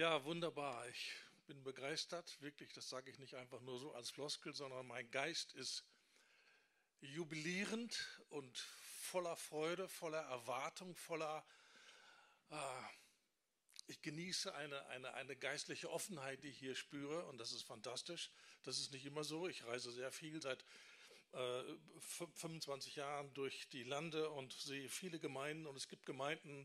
Ja, wunderbar. Ich bin begeistert, wirklich, das sage ich nicht einfach nur so als Floskel, sondern mein Geist ist jubilierend und voller Freude, voller Erwartung, ich genieße eine geistliche Offenheit, die ich hier spüre, und das ist fantastisch. Das ist nicht immer so. Ich reise sehr viel seit 25 Jahren durch die Lande und sehe viele Gemeinden, und es gibt Gemeinden,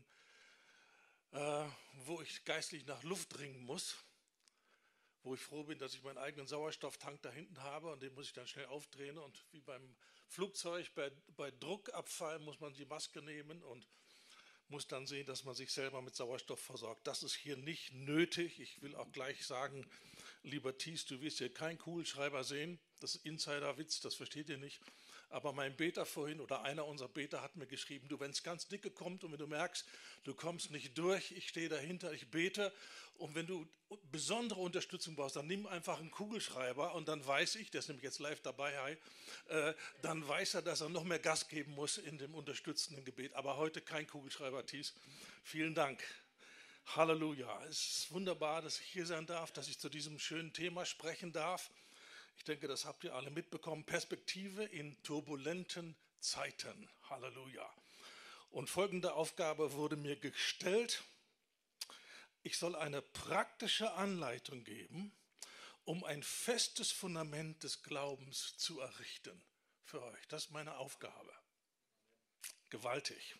wo ich geistlich nach Luft ringen muss, wo ich froh bin, dass ich meinen eigenen Sauerstofftank da hinten habe, und den muss ich dann schnell aufdrehen, und wie beim Flugzeug, bei Druckabfall muss man die Maske nehmen und muss dann sehen, dass man sich selber mit Sauerstoff versorgt. Das ist hier nicht nötig. Ich will auch gleich sagen, lieber Thies, du wirst hier keinen Kugelschreiber sehen. Das ist Insiderwitz, das versteht ihr nicht. Aber mein Beter vorhin oder einer unserer Beter hat mir geschrieben, du, wenn es ganz dicke kommt und wenn du merkst, du kommst nicht durch, ich stehe dahinter, ich bete. Und wenn du besondere Unterstützung brauchst, dann nimm einfach einen Kugelschreiber, und dann weiß ich, der ist nämlich jetzt live dabei, dann weiß er, dass er noch mehr Gas geben muss in dem unterstützenden Gebet. Aber heute kein Kugelschreiber, Thies. Vielen Dank. Halleluja. Es ist wunderbar, dass ich hier sein darf, dass ich zu diesem schönen Thema sprechen darf. Ich denke, das habt ihr alle mitbekommen. Perspektive in turbulenten Zeiten. Halleluja. Und folgende Aufgabe wurde mir gestellt. Ich soll eine praktische Anleitung geben, um ein festes Fundament des Glaubens zu errichten für euch. Das ist meine Aufgabe. Gewaltig.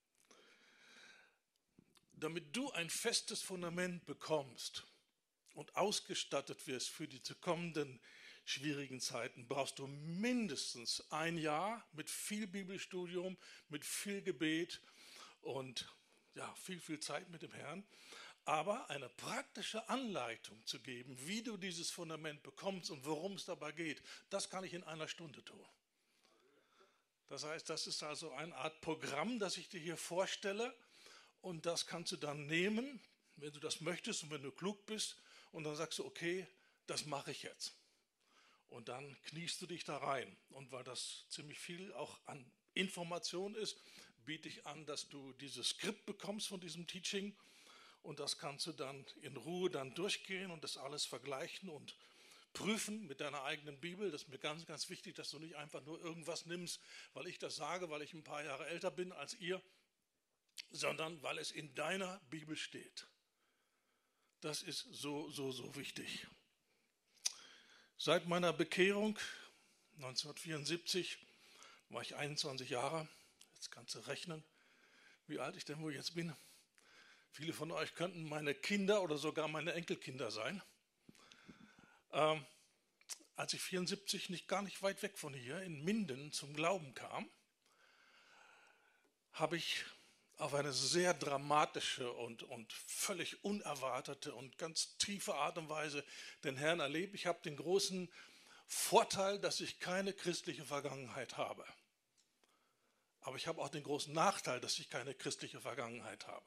Damit du ein festes Fundament bekommst und ausgestattet wirst für die zu kommenden schwierigen Zeiten, brauchst du mindestens ein Jahr mit viel Bibelstudium, mit viel Gebet und ja, viel Zeit mit dem Herrn. Aber eine praktische Anleitung zu geben, wie du dieses Fundament bekommst und worum es dabei geht, das kann ich in einer Stunde tun. Das heißt, das ist also eine Art Programm, das ich dir hier vorstelle, und das kannst du dann nehmen, wenn du das möchtest und wenn du klug bist, und dann sagst du, okay, das mache ich jetzt. Und dann kniest du dich da rein. Und weil das ziemlich viel auch an Information ist, biete ich an, dass du dieses Skript bekommst von diesem Teaching. Und das kannst du dann in Ruhe dann durchgehen und das alles vergleichen und prüfen mit deiner eigenen Bibel. Das ist mir ganz, ganz wichtig, dass du nicht einfach nur irgendwas nimmst, weil ich das sage, weil ich ein paar Jahre älter bin als ihr, sondern weil es in deiner Bibel steht. Das ist so wichtig. Seit meiner Bekehrung 1974 war ich 21 Jahre. Jetzt kannst du rechnen, wie alt ich denn wohl jetzt bin. Viele von euch könnten meine Kinder oder sogar meine Enkelkinder sein. Als ich 74 gar nicht weit weg von hier in Minden zum Glauben kam, habe ich auf eine sehr dramatische und völlig unerwartete und ganz tiefe Art und Weise den Herrn erlebt. Ich habe den großen Vorteil, dass ich keine christliche Vergangenheit habe. Aber ich habe auch den großen Nachteil, dass ich keine christliche Vergangenheit habe.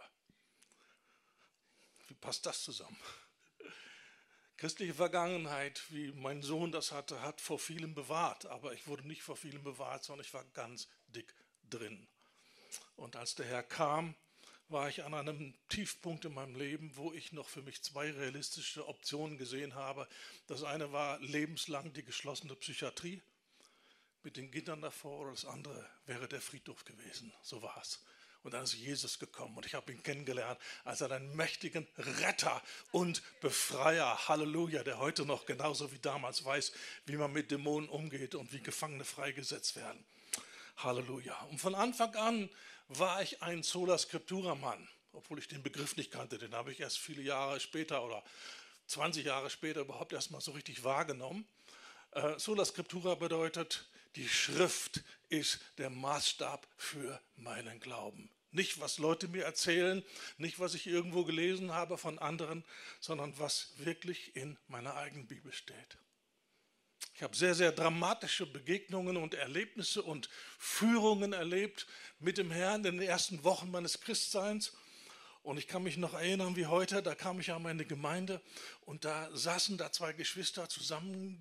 Wie passt das zusammen? Christliche Vergangenheit, wie mein Sohn das hatte, hat vor vielem bewahrt. Aber ich wurde nicht vor vielem bewahrt, sondern ich war ganz dick drin. Und als der Herr kam, war ich an einem Tiefpunkt in meinem Leben, wo ich noch für mich zwei realistische Optionen gesehen habe. Das eine war lebenslang die geschlossene Psychiatrie mit den Kindern davor, oder das andere wäre der Friedhof gewesen. So war es. Und dann ist Jesus gekommen und ich habe ihn kennengelernt als einen mächtigen Retter und Befreier. Halleluja, der heute noch genauso wie damals weiß, wie man mit Dämonen umgeht und wie Gefangene freigesetzt werden. Halleluja. Und von Anfang an war ich ein Sola Scriptura-Mann, obwohl ich den Begriff nicht kannte. Den habe ich erst viele Jahre später oder 20 Jahre später überhaupt erst mal so richtig wahrgenommen. Sola Scriptura bedeutet, die Schrift ist der Maßstab für meinen Glauben. Nicht, was Leute mir erzählen, nicht, was ich irgendwo gelesen habe von anderen, sondern was wirklich in meiner eigenen Bibel steht. Ich habe sehr dramatische Begegnungen und Erlebnisse und Führungen erlebt mit dem Herrn in den ersten Wochen meines Christseins. Und ich kann mich noch erinnern wie heute, da kam ich an meine Gemeinde und da saßen da zwei Geschwister zusammen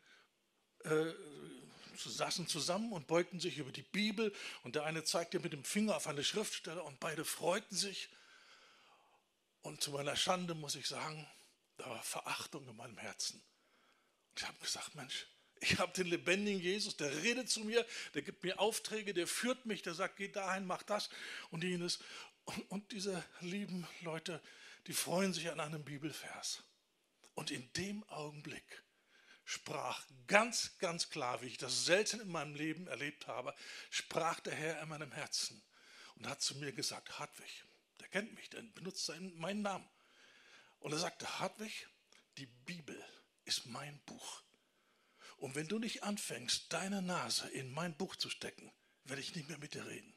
und beugten sich über die Bibel. Und der eine zeigte mit dem Finger auf eine Schriftstelle und beide freuten sich. Und zu meiner Schande muss ich sagen, da war Verachtung in meinem Herzen. Und ich habe gesagt, Mensch, ich habe den lebendigen Jesus, der redet zu mir, der gibt mir Aufträge, der führt mich, der sagt, geh dahin, mach das und jenes. Und diese lieben Leute, die freuen sich an einem Bibelvers. Und in dem Augenblick sprach ganz, ganz klar, wie ich das selten in meinem Leben erlebt habe, sprach der Herr in meinem Herzen und hat zu mir gesagt, Hartwig, der kennt mich, der benutzt meinen Namen. Und er sagte, Hartwig, die Bibel ist mein Buch. Und wenn du nicht anfängst, deine Nase in mein Buch zu stecken, werde ich nicht mehr mit dir reden.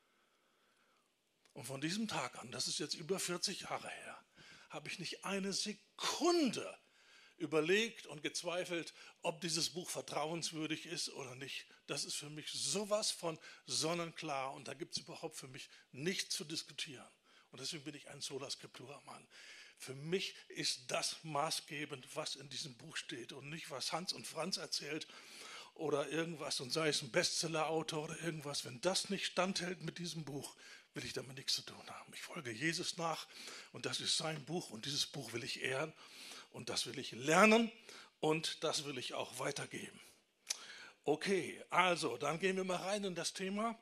Und von diesem Tag an, das ist jetzt über 40 Jahre her, habe ich nicht eine Sekunde überlegt und gezweifelt, ob dieses Buch vertrauenswürdig ist oder nicht. Das ist für mich sowas von sonnenklar und da gibt es überhaupt für mich nichts zu diskutieren. Und deswegen bin ich ein Sola Scriptura-Mann. Für mich ist das maßgebend, was in diesem Buch steht und nicht, was Hans und Franz erzählt oder irgendwas und sei es ein Bestseller-Autor oder irgendwas. Wenn das nicht standhält mit diesem Buch, will ich damit nichts zu tun haben. Ich folge Jesus nach und das ist sein Buch und dieses Buch will ich ehren und das will ich lernen und das will ich auch weitergeben. Okay, also dann gehen wir mal rein in das Thema.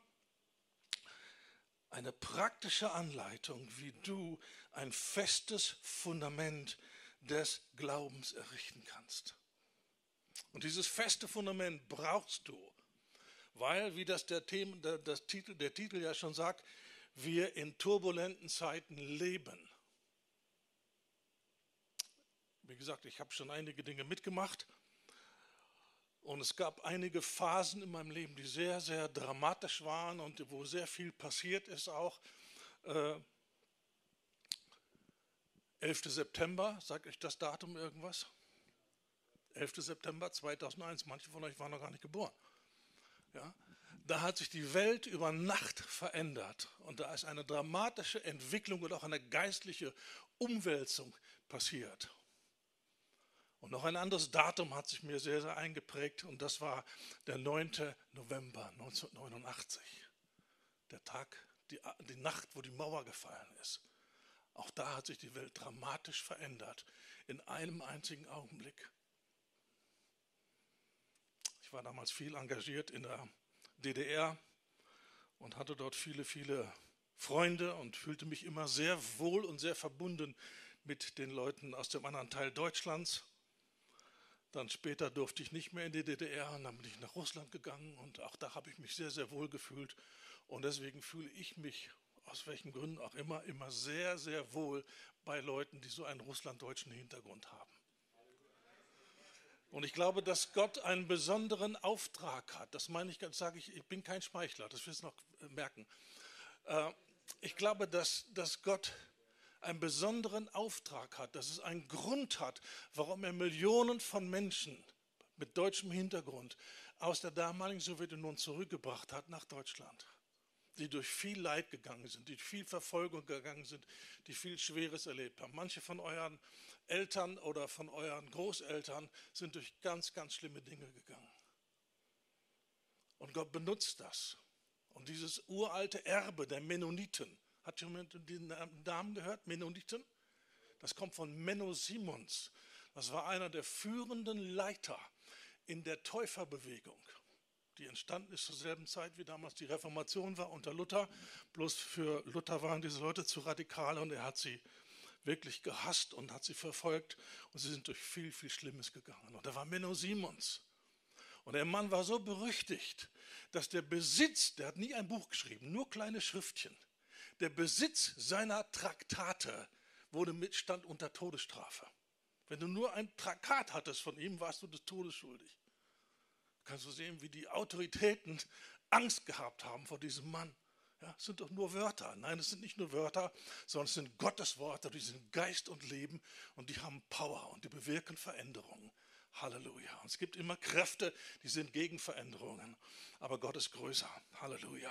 Eine praktische Anleitung, wie du ein festes Fundament des Glaubens errichten kannst. Und dieses feste Fundament brauchst du, weil, wie das der Titel ja schon sagt, wir in turbulenten Zeiten leben. Wie gesagt, ich habe schon einige Dinge mitgemacht und es gab einige Phasen in meinem Leben, die sehr, sehr dramatisch waren und wo sehr viel passiert ist auch. 11. September, sagt euch das Datum irgendwas? 11. September 2001, manche von euch waren noch gar nicht geboren. Ja? Da hat sich die Welt über Nacht verändert und da ist eine dramatische Entwicklung und auch eine geistliche Umwälzung passiert. Und noch ein anderes Datum hat sich mir sehr, sehr eingeprägt und das war der 9. November 1989. Der Tag, die Nacht, wo die Mauer gefallen ist. Auch da hat sich die Welt dramatisch verändert, in einem einzigen Augenblick. Ich war damals viel engagiert in der DDR und hatte dort viele, viele Freunde und fühlte mich immer sehr wohl und sehr verbunden mit den Leuten aus dem anderen Teil Deutschlands. Dann später durfte ich nicht mehr in die DDR und dann bin ich nach Russland gegangen und auch da habe ich mich sehr, sehr wohl gefühlt. Und deswegen fühle ich mich, aus welchen Gründen auch immer sehr, sehr wohl bei Leuten, die so einen russlanddeutschen Hintergrund haben. Und ich glaube, dass Gott einen besonderen Auftrag hat. Das meine ich, sage ich bin kein Schmeichler, das wirst du noch merken. Ich glaube, dass Gott einen besonderen Auftrag hat, dass es einen Grund hat, warum er Millionen von Menschen mit deutschem Hintergrund aus der damaligen Sowjetunion zurückgebracht hat nach Deutschland, die durch viel Leid gegangen sind, die durch viel Verfolgung gegangen sind, die viel Schweres erlebt haben. Manche von euren Eltern oder von euren Großeltern sind durch ganz, ganz schlimme Dinge gegangen. Und Gott benutzt das. Und dieses uralte Erbe der Mennoniten, hat jemand den Namen gehört? Mennoniten? Das kommt von Menno Simons. Das war einer der führenden Leiter in der Täuferbewegung, die entstanden ist zur selben Zeit, wie damals die Reformation war unter Luther. Bloß für Luther waren diese Leute zu radikal und er hat sie wirklich gehasst und hat sie verfolgt. Und sie sind durch viel, viel Schlimmes gegangen. Und da war Menno Simons. Und der Mann war so berüchtigt, dass der Besitz, der hat nie ein Buch geschrieben, nur kleine Schriftchen. Der Besitz seiner Traktate stand unter Todesstrafe. Wenn du nur ein Traktat hattest von ihm, warst du des Todes schuldig. Kannst du sehen, wie die Autoritäten Angst gehabt haben vor diesem Mann. Ja, es sind doch nur Wörter. Nein, es sind nicht nur Wörter, sondern es sind Gottes Worte, die sind Geist und Leben und die haben Power und die bewirken Veränderungen. Halleluja. Und es gibt immer Kräfte, die sind gegen Veränderungen, aber Gott ist größer. Halleluja.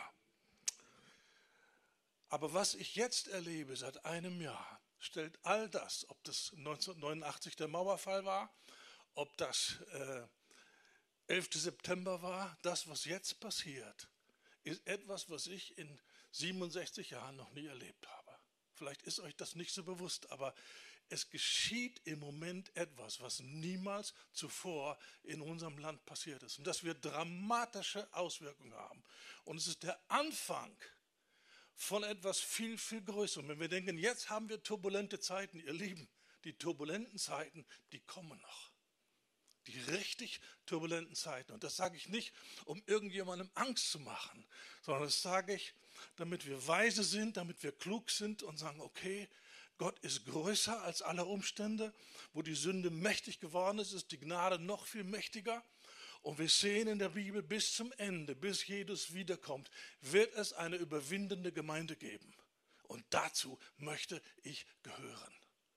Aber was ich jetzt erlebe seit einem Jahr, stellt all das, ob das 1989 der Mauerfall war, ob das 11. September war, das, was jetzt passiert, ist etwas, was ich in 67 Jahren noch nie erlebt habe. Vielleicht ist euch das nicht so bewusst, aber es geschieht im Moment etwas, was niemals zuvor in unserem Land passiert ist. Und das wird dramatische Auswirkungen haben. Und es ist der Anfang von etwas viel, viel Größerem. Wenn wir denken, jetzt haben wir turbulente Zeiten, ihr Lieben, die turbulenten Zeiten, die kommen noch. Die richtig turbulenten Zeiten. Und das sage ich nicht, um irgendjemandem Angst zu machen, sondern das sage ich, damit wir weise sind, damit wir klug sind und sagen, okay, Gott ist größer als alle Umstände. Wo die Sünde mächtig geworden ist, ist die Gnade noch viel mächtiger. Und wir sehen in der Bibel bis zum Ende, bis Jesus wiederkommt, wird es eine überwindende Gemeinde geben. Und dazu möchte ich gehören.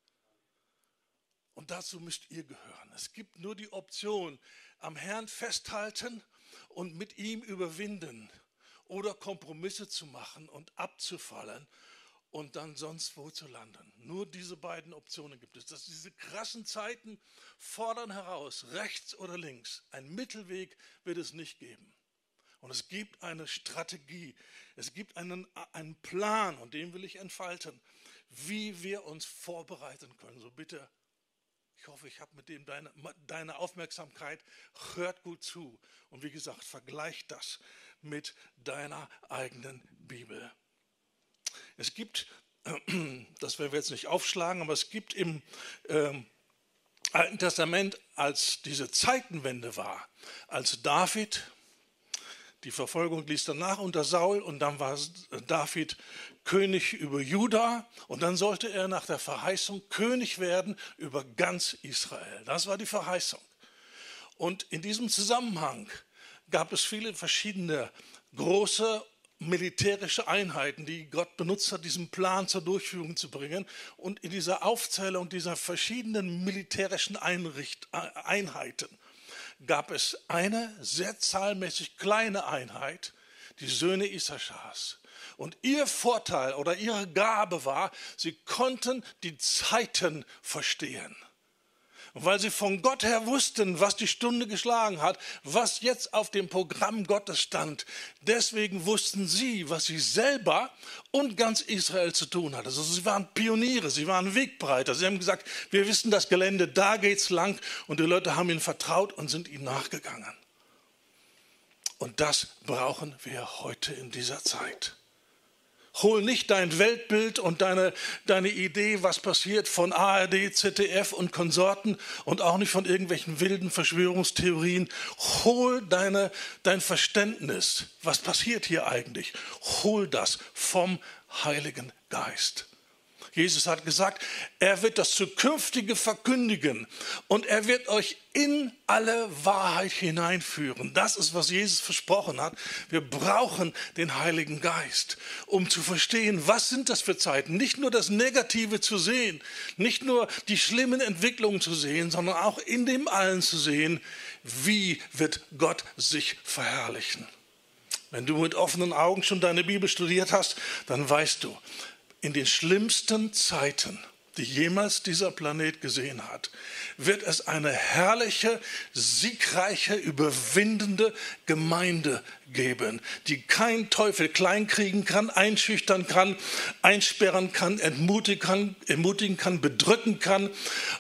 Und dazu müsst ihr gehören. Es gibt nur die Option, am Herrn festhalten und mit ihm überwinden oder Kompromisse zu machen und abzufallen und dann sonst wo zu landen. Nur diese beiden Optionen gibt es. Diese krassen Zeiten fordern heraus, rechts oder links. Ein Mittelweg wird es nicht geben. Und es gibt eine Strategie, es gibt einen Plan, und den will ich entfalten, wie wir uns vorbereiten können. So bitte, ich hoffe, ich habe mit dem deine Aufmerksamkeit, hört gut zu. Und wie gesagt, vergleicht das mit deiner eigenen Bibel. Es gibt, das werden wir jetzt nicht aufschlagen, aber es gibt im Alten Testament, als diese Zeitenwende war, als David, die Verfolgung ließ danach unter Saul und dann war David König über Juda und dann sollte er nach der Verheißung König werden über ganz Israel. Das war die Verheißung. Und in diesem Zusammenhang gab es viele verschiedene große militärische Einheiten, die Gott benutzt hat, diesen Plan zur Durchführung zu bringen. Und in dieser Aufzählung dieser verschiedenen militärischen Einheiten gab es eine sehr zahlmäßig kleine Einheit, die Söhne Issachars. Und ihr Vorteil oder ihre Gabe war, sie konnten die Zeiten verstehen. Und weil sie von Gott her wussten, was die Stunde geschlagen hat, was jetzt auf dem Programm Gottes stand, deswegen wussten sie, was sie selber und ganz Israel zu tun hat. Also sie waren Pioniere, sie waren Wegbereiter. Sie haben gesagt, wir wissen das Gelände, da geht's lang. Und die Leute haben ihnen vertraut und sind ihnen nachgegangen. Und das brauchen wir heute in dieser Zeit. Hol nicht dein Weltbild und deine Idee, was passiert von ARD, ZDF und Konsorten und auch nicht von irgendwelchen wilden Verschwörungstheorien. Hol dein Verständnis, was passiert hier eigentlich. Hol das vom Heiligen Geist. Jesus hat gesagt, er wird das Zukünftige verkündigen und er wird euch in alle Wahrheit hineinführen. Das ist, was Jesus versprochen hat. Wir brauchen den Heiligen Geist, um zu verstehen, was sind das für Zeiten. Nicht nur das Negative zu sehen, nicht nur die schlimmen Entwicklungen zu sehen, sondern auch in dem allen zu sehen, wie wird Gott sich verherrlichen. Wenn du mit offenen Augen schon deine Bibel studiert hast, dann weißt du, in den schlimmsten Zeiten, die jemals dieser Planet gesehen hat, wird es eine herrliche, siegreiche, überwindende Gemeinde geben, die kein Teufel kleinkriegen kann, einschüchtern kann, einsperren kann, entmutigen kann, bedrücken kann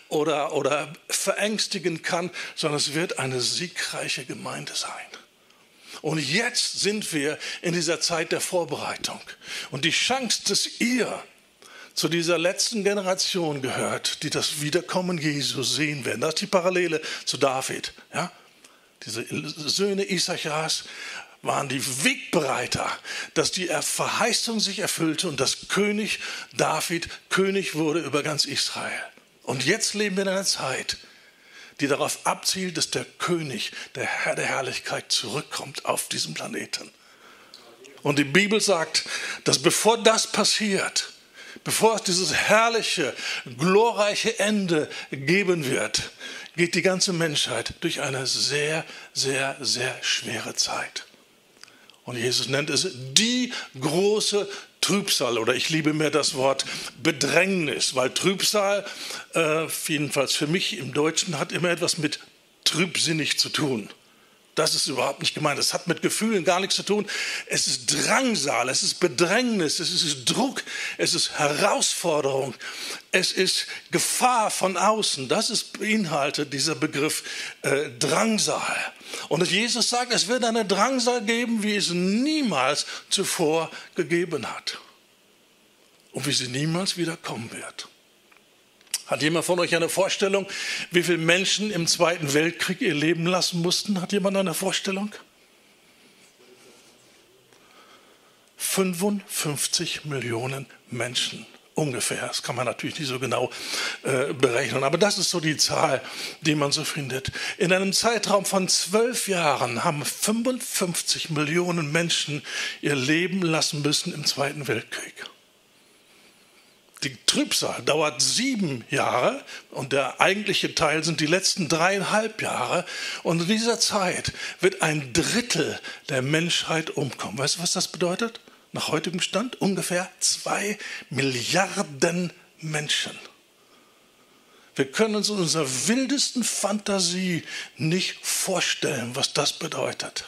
oder verängstigen kann, sondern es wird eine siegreiche Gemeinde sein. Und jetzt sind wir in dieser Zeit der Vorbereitung. Und die Chance, dass ihr zu dieser letzten Generation gehört, die das Wiederkommen Jesu sehen werden, das ist die Parallele zu David. Ja? Diese Söhne Issachars waren die Wegbereiter, dass die Verheißung sich erfüllte und dass König David König wurde über ganz Israel. Und jetzt leben wir in einer Zeit, die darauf abzielt, dass der König, der Herr der Herrlichkeit zurückkommt auf diesen Planeten. Und die Bibel sagt, dass bevor das passiert, bevor es dieses herrliche, glorreiche Ende geben wird, geht die ganze Menschheit durch eine sehr, sehr, sehr schwere Zeit. Und Jesus nennt es die große Trübsal, oder ich liebe mehr das Wort Bedrängnis, weil Trübsal, jedenfalls für mich im Deutschen, hat immer etwas mit trübsinnig zu tun. Das ist überhaupt nicht gemeint. Das hat mit Gefühlen gar nichts zu tun. Es ist Drangsal, es ist Bedrängnis, es ist Druck, es ist Herausforderung, es ist Gefahr von außen. Das ist beinhaltet dieser Begriff Drangsal. Und Jesus sagt, es wird eine Drangsal geben, wie es niemals zuvor gegeben hat. Und wie sie niemals wieder kommen wird. Hat jemand von euch eine Vorstellung, wie viele Menschen im Zweiten Weltkrieg ihr Leben lassen mussten? Hat jemand eine Vorstellung? 55 Millionen Menschen ungefähr. Das kann man natürlich nicht so genau berechnen, aber das ist so die Zahl, die man so findet. In einem Zeitraum von 12 Jahren haben 55 Millionen Menschen ihr Leben lassen müssen im Zweiten Weltkrieg. Die Trübsal dauert 7 Jahre und der eigentliche Teil sind die letzten 3,5 Jahre. Und in dieser Zeit wird 1/3 der Menschheit umkommen. Weißt du, was das bedeutet? Nach heutigem Stand ungefähr 2 Milliarden Menschen. Wir können uns in unserer wildesten Fantasie nicht vorstellen, was das bedeutet.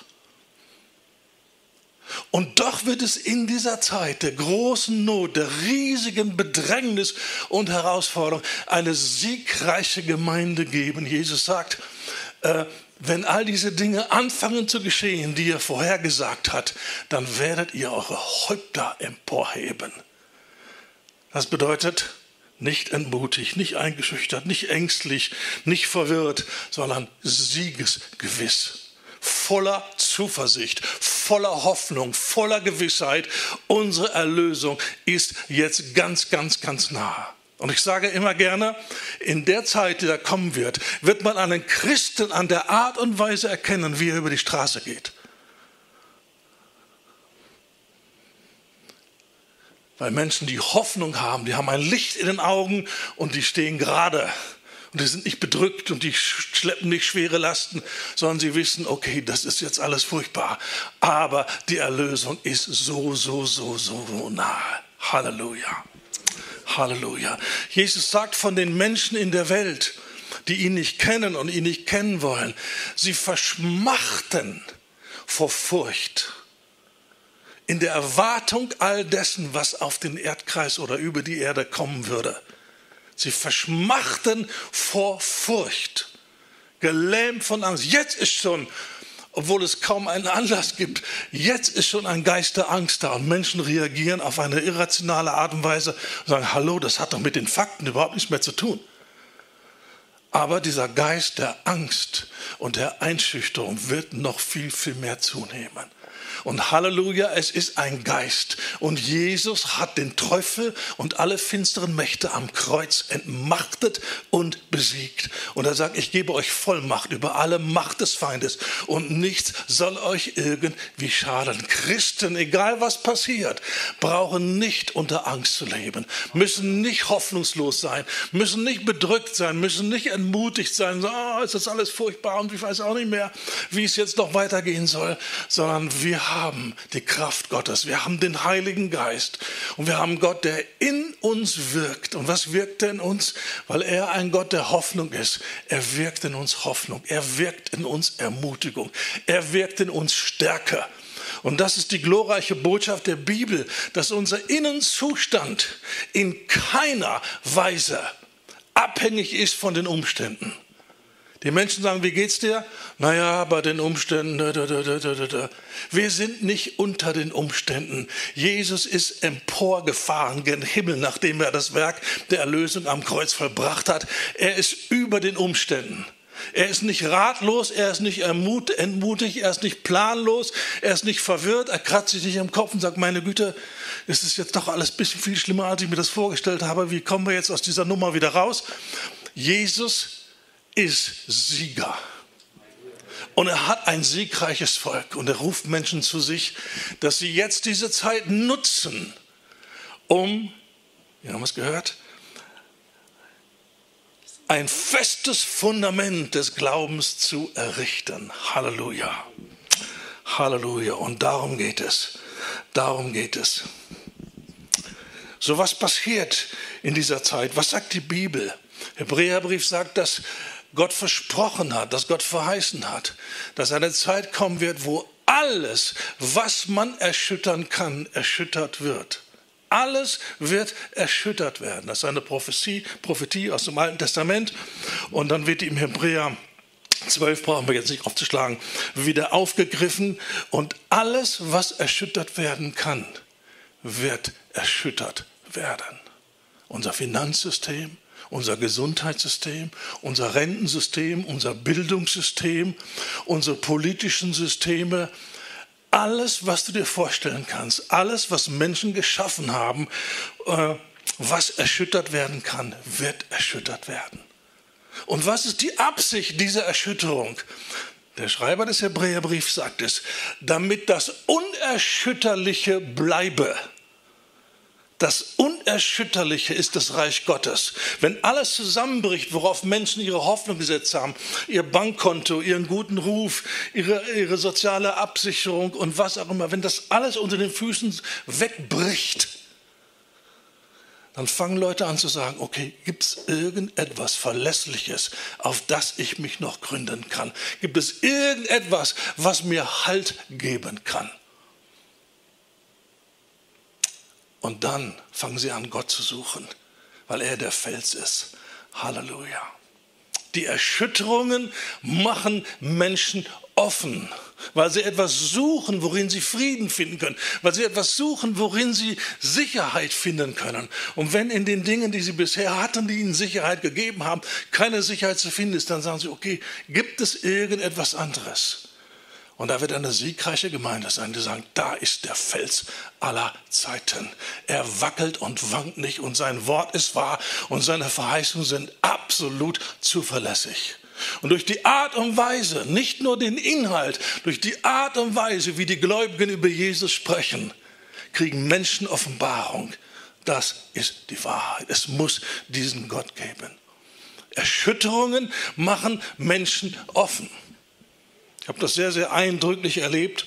Und doch wird es in dieser Zeit der großen Not, der riesigen Bedrängnis und Herausforderung eine siegreiche Gemeinde geben. Jesus sagt, wenn all diese Dinge anfangen zu geschehen, die er vorhergesagt hat, dann werdet ihr eure Häupter emporheben. Das bedeutet, nicht entmutigt, nicht eingeschüchtert, nicht ängstlich, nicht verwirrt, sondern siegesgewiss. Voller Zuversicht, voller Hoffnung, voller Gewissheit. Unsere Erlösung ist jetzt ganz, ganz, ganz nah. Und ich sage immer gerne, in der Zeit, die da kommen wird, wird man einen Christen an der Art und Weise erkennen, wie er über die Straße geht. Weil Menschen, die Hoffnung haben, die haben ein Licht in den Augen und die stehen gerade. Und die sind nicht bedrückt und die schleppen nicht schwere Lasten, sondern sie wissen, okay, das ist jetzt alles furchtbar. Aber die Erlösung ist so nahe. Halleluja. Halleluja. Jesus sagt von den Menschen in der Welt, die ihn nicht kennen und ihn nicht kennen wollen, sie verschmachten vor Furcht. In der Erwartung all dessen, was auf den Erdkreis oder über die Erde kommen würde. Sie verschmachten vor Furcht, gelähmt von Angst. Jetzt ist schon, obwohl es kaum einen Anlass gibt, jetzt ist schon ein Geist der Angst da. Und Menschen reagieren auf eine irrationale Art und Weise und sagen, hallo, das hat doch mit den Fakten überhaupt nichts mehr zu tun. Aber dieser Geist der Angst und der Einschüchterung wird noch viel, viel mehr zunehmen. Und Halleluja, es ist ein Geist. Und Jesus hat den Teufel und alle finsteren Mächte am Kreuz entmachtet und besiegt. Und er sagt, ich gebe euch Vollmacht über alle Macht des Feindes. Und nichts soll euch irgendwie schaden. Christen, egal was passiert, brauchen nicht unter Angst zu leben. Müssen nicht hoffnungslos sein. Müssen nicht bedrückt sein. Müssen nicht entmutigt sein. So, es ist alles furchtbar und ich weiß auch nicht mehr, wie es jetzt noch weitergehen soll. Sondern wir haben die Kraft Gottes, wir haben den Heiligen Geist und wir haben Gott, der in uns wirkt. Und was wirkt er in uns? Weil er ein Gott der Hoffnung ist. Er wirkt in uns Hoffnung, er wirkt in uns Ermutigung, er wirkt in uns Stärke. Und das ist die glorreiche Botschaft der Bibel, dass unser Innenzustand in keiner Weise abhängig ist von den Umständen. Die Menschen sagen, wie geht's dir? Naja, bei den Umständen. Wir sind nicht unter den Umständen. Jesus ist emporgefahren gen Himmel, nachdem er das Werk der Erlösung am Kreuz vollbracht hat. Er ist über den Umständen. Er ist nicht ratlos, er ist nicht entmutigt, er ist nicht planlos, er ist nicht verwirrt, er kratzt sich nicht am Kopf und sagt, meine Güte, es ist jetzt doch alles ein bisschen viel schlimmer, als ich mir das vorgestellt habe. Wie kommen wir jetzt aus dieser Nummer wieder raus? Jesus ist Sieger. Und er hat ein siegreiches Volk. Und er ruft Menschen zu sich, dass sie jetzt diese Zeit nutzen, um, wir haben es gehört, ein festes Fundament des Glaubens zu errichten. Halleluja. Halleluja. Und darum geht es. Darum geht es. So, was passiert in dieser Zeit? Was sagt die Bibel? Hebräerbrief sagt, dass Gott versprochen hat, dass Gott verheißen hat, dass eine Zeit kommen wird, wo alles, was man erschüttern kann, erschüttert wird. Alles wird erschüttert werden. Das ist eine Prophetie aus dem Alten Testament. Und dann wird die im Hebräer 12, brauchen wir jetzt nicht aufzuschlagen, wieder aufgegriffen. Und alles, was erschüttert werden kann, wird erschüttert werden. Unser Finanzsystem, unser Gesundheitssystem, unser Rentensystem, unser Bildungssystem, unsere politischen Systeme, alles, was du dir vorstellen kannst, alles, was Menschen geschaffen haben, was erschüttert werden kann, wird erschüttert werden. Und was ist die Absicht dieser Erschütterung? Der Schreiber des Hebräerbriefs sagt es, damit das Unerschütterliche bleibe. Das Unerschütterliche ist das Reich Gottes. Wenn alles zusammenbricht, worauf Menschen ihre Hoffnung gesetzt haben, ihr Bankkonto, ihren guten Ruf, ihre soziale Absicherung und was auch immer, wenn das alles unter den Füßen wegbricht, dann fangen Leute an zu sagen, okay, gibt es irgendetwas Verlässliches, auf das ich mich noch gründen kann? Gibt es irgendetwas, was mir Halt geben kann? Und dann fangen sie an, Gott zu suchen, weil er der Fels ist. Halleluja. Die Erschütterungen machen Menschen offen, weil sie etwas suchen, worin sie Frieden finden können, weil sie etwas suchen, worin sie Sicherheit finden können. Und wenn in den Dingen, die sie bisher hatten, die ihnen Sicherheit gegeben haben, keine Sicherheit zu finden ist, dann sagen sie, okay, gibt es irgendetwas anderes? Und da wird eine siegreiche Gemeinde sein, die sagen, da ist der Fels aller Zeiten. Er wackelt und wankt nicht und sein Wort ist wahr und seine Verheißungen sind absolut zuverlässig. Und durch die Art und Weise, nicht nur den Inhalt, durch die Art und Weise, wie die Gläubigen über Jesus sprechen, kriegen Menschen Offenbarung. Das ist die Wahrheit. Es muss diesen Gott geben. Erschütterungen machen Menschen offen. Ich habe das sehr, sehr eindrücklich erlebt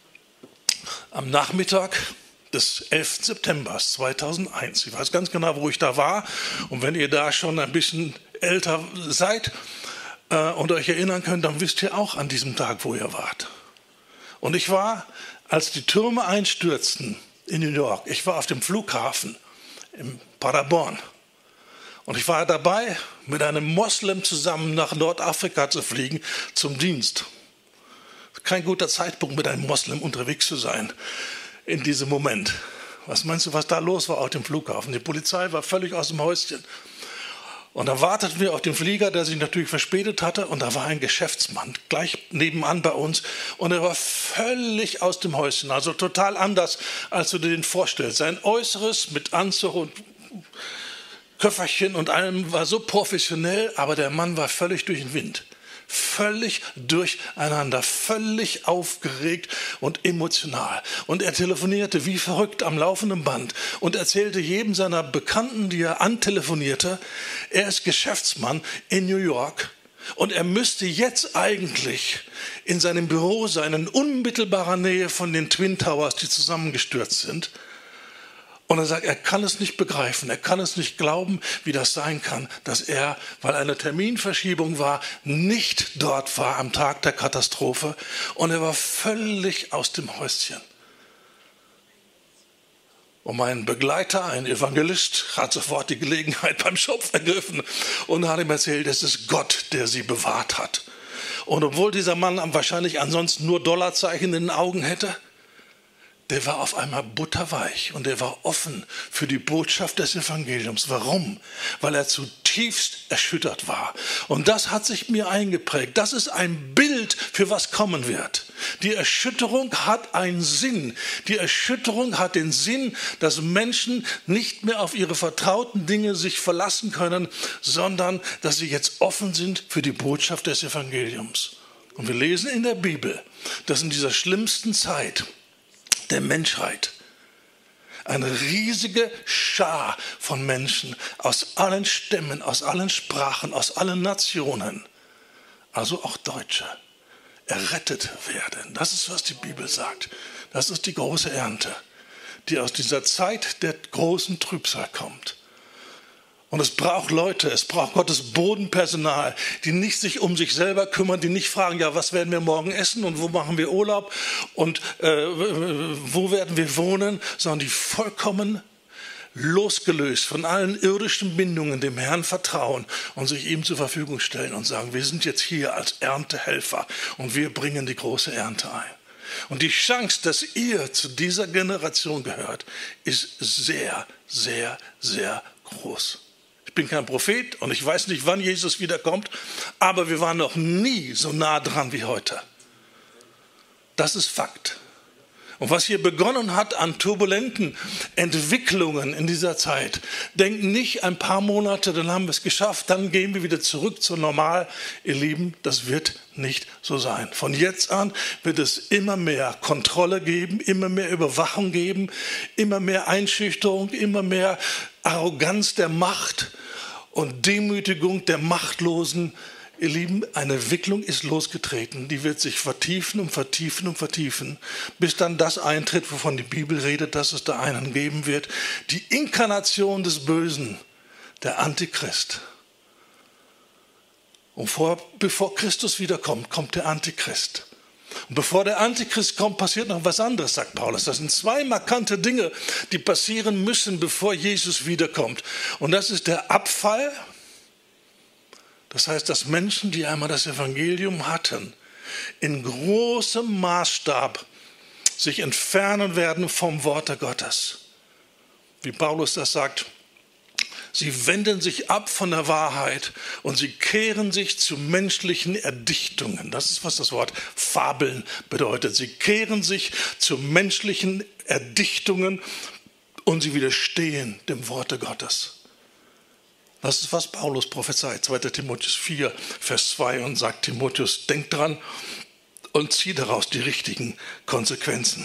am Nachmittag des 11. September 2001. Ich weiß ganz genau, wo ich da war. Und wenn ihr da schon ein bisschen älter seid und euch erinnern könnt, dann wisst ihr auch an diesem Tag, wo ihr wart. Und ich war, als die Türme einstürzten in New York, ich war auf dem Flughafen in Paderborn. Und ich war dabei, mit einem Moslem zusammen nach Nordafrika zu fliegen zum Dienst. Kein guter Zeitpunkt, mit einem Moslem unterwegs zu sein in diesem Moment. Was meinst du, was da los war auf dem Flughafen? Die Polizei war völlig aus dem Häuschen. Und da warteten wir auf den Flieger, der sich natürlich verspätet hatte. Und da war ein Geschäftsmann gleich nebenan bei uns. Und er war völlig aus dem Häuschen, also total anders, als du dir den vorstellst. Sein Äußeres mit Anzug und Köfferchen und allem war so professionell, aber der Mann war völlig durch den Wind. Völlig durcheinander, völlig aufgeregt und emotional. Und er telefonierte wie verrückt am laufenden Band und erzählte jedem seiner Bekannten, die er antelefonierte, er ist Geschäftsmann in New York und er müsste jetzt eigentlich in seinem Büro sein, in unmittelbarer Nähe von den Twin Towers, die zusammengestürzt sind. Und er sagt, er kann es nicht begreifen, er kann es nicht glauben, wie das sein kann, dass er, weil eine Terminverschiebung war, nicht dort war am Tag der Katastrophe. Und er war völlig aus dem Häuschen. Und mein Begleiter, ein Evangelist, hat sofort die Gelegenheit beim Schopf ergriffen und hat ihm erzählt, es ist Gott, der sie bewahrt hat. Und obwohl dieser Mann wahrscheinlich ansonsten nur Dollarzeichen in den Augen hätte, der war auf einmal butterweich und er war offen für die Botschaft des Evangeliums. Warum? Weil er zutiefst erschüttert war. Und das hat sich mir eingeprägt. Das ist ein Bild für was kommen wird. Die Erschütterung hat einen Sinn. Die Erschütterung hat den Sinn, dass Menschen nicht mehr auf ihre vertrauten Dinge sich verlassen können, sondern dass sie jetzt offen sind für die Botschaft des Evangeliums. Und wir lesen in der Bibel, dass in dieser schlimmsten Zeit der Menschheit eine riesige Schar von Menschen aus allen Stämmen, aus allen Sprachen, aus allen Nationen, also auch Deutsche, errettet werden. Das ist, was die Bibel sagt. Das ist die große Ernte, die aus dieser Zeit der großen Trübsal kommt. Und es braucht Leute, es braucht Gottes Bodenpersonal, die nicht sich um sich selber kümmern, die nicht fragen, ja, was werden wir morgen essen und wo machen wir Urlaub und wo werden wir wohnen, sondern die vollkommen losgelöst von allen irdischen Bindungen dem Herrn vertrauen und sich ihm zur Verfügung stellen und sagen, wir sind jetzt hier als Erntehelfer und wir bringen die große Ernte ein. Und die Chance, dass ihr zu dieser Generation gehört, ist sehr, sehr, sehr groß. Ich bin kein Prophet und ich weiß nicht, wann Jesus wiederkommt, aber wir waren noch nie so nah dran wie heute. Das ist Fakt. Und was hier begonnen hat an turbulenten Entwicklungen in dieser Zeit, denkt nicht ein paar Monate, dann haben wir es geschafft, dann gehen wir wieder zurück zu normal. Ihr Lieben, das wird nicht so sein. Von jetzt an wird es immer mehr Kontrolle geben, immer mehr Überwachung geben, immer mehr Einschüchterung, immer mehr Arroganz der Macht und Demütigung der Machtlosen. Ihr Lieben, eine Entwicklung ist losgetreten, die wird sich vertiefen und vertiefen und vertiefen, bis dann das eintritt, wovon die Bibel redet, dass es da einen geben wird. Die Inkarnation des Bösen, der Antichrist. Und bevor Christus wiederkommt, kommt der Antichrist. Und bevor der Antichrist kommt, passiert noch was anderes, sagt Paulus. Das sind zwei markante Dinge, die passieren müssen, bevor Jesus wiederkommt. Und das ist der Abfall. Das heißt, dass Menschen, die einmal das Evangelium hatten, in großem Maßstab sich entfernen werden vom Worte Gottes. Wie Paulus das sagt, sie wenden sich ab von der Wahrheit und sie kehren sich zu menschlichen Erdichtungen. Das ist, was das Wort Fabeln bedeutet. Sie kehren sich zu menschlichen Erdichtungen und sie widerstehen dem Worte Gottes. Das ist, was Paulus prophezeit, 2. Timotheus 4, Vers 2 und sagt Timotheus, denk dran und zieh daraus die richtigen Konsequenzen.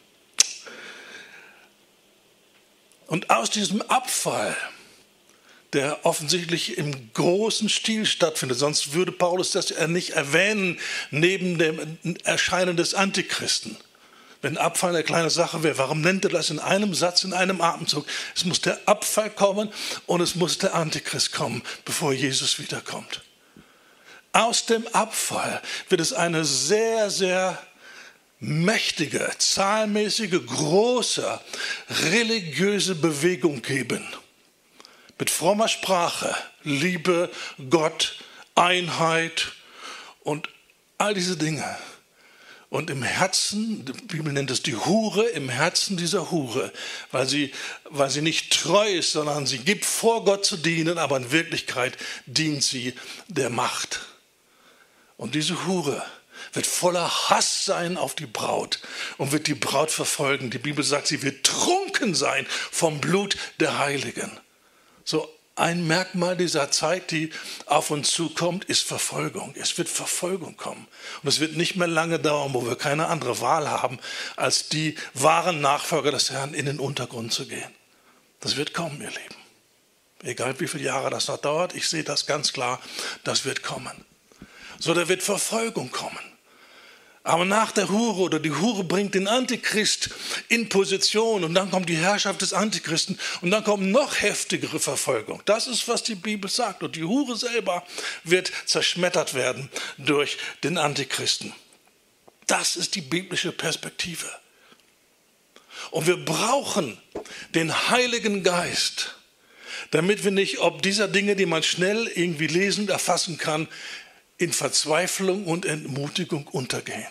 Und aus diesem Abfall, der offensichtlich im großen Stil stattfindet, sonst würde Paulus das ja nicht erwähnen, neben dem Erscheinen des Antichristen. Wenn Abfall eine kleine Sache wäre, warum nennt er das in einem Satz, in einem Atemzug? Es muss der Abfall kommen und es muss der Antichrist kommen, bevor Jesus wiederkommt. Aus dem Abfall wird es eine sehr, sehr mächtige, zahlmäßige, große, religiöse Bewegung geben. Mit frommer Sprache, Liebe, Gott, Einheit und all diese Dinge. Und im Herzen, die Bibel nennt es die Hure, im Herzen dieser Hure, weil sie nicht treu ist, sondern sie gibt vor, Gott zu dienen, aber in Wirklichkeit dient sie der Macht. Und diese Hure wird voller Hass sein auf die Braut und wird die Braut verfolgen. Die Bibel sagt, sie wird trunken sein vom Blut der Heiligen. So ein Merkmal dieser Zeit, die auf uns zukommt, ist Verfolgung. Es wird Verfolgung kommen. Und es wird nicht mehr lange dauern, wo wir keine andere Wahl haben, als die wahren Nachfolger des Herrn in den Untergrund zu gehen. Das wird kommen, ihr Lieben. Egal wie viele Jahre das noch dauert, ich sehe das ganz klar, das wird kommen. So, da wird Verfolgung kommen. Aber nach der Hure oder die Hure bringt den Antichrist in Position und dann kommt die Herrschaft des Antichristen und dann kommt noch heftigere Verfolgung. Das ist, was die Bibel sagt. Und die Hure selber wird zerschmettert werden durch den Antichristen. Das ist die biblische Perspektive. Und wir brauchen den Heiligen Geist, damit wir nicht ob dieser Dinge, die man schnell irgendwie lesend erfassen kann, in Verzweiflung und Entmutigung untergehen.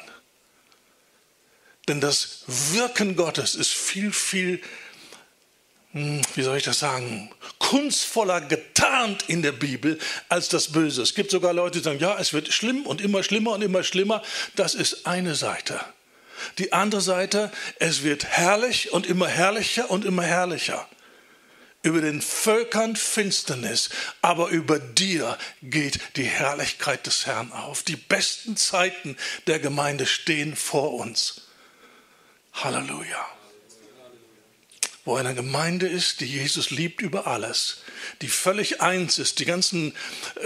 Denn das Wirken Gottes ist viel, viel, wie soll ich das sagen, kunstvoller getarnt in der Bibel als das Böse. Es gibt sogar Leute, die sagen, ja, es wird schlimm und immer schlimmer und immer schlimmer. Das ist eine Seite. Die andere Seite, es wird herrlich und immer herrlicher und immer herrlicher. Über den Völkern Finsternis, aber über dir geht die Herrlichkeit des Herrn auf. Die besten Zeiten der Gemeinde stehen vor uns. Halleluja. Wo eine Gemeinde ist, die Jesus liebt über alles, die völlig eins ist, die ganzen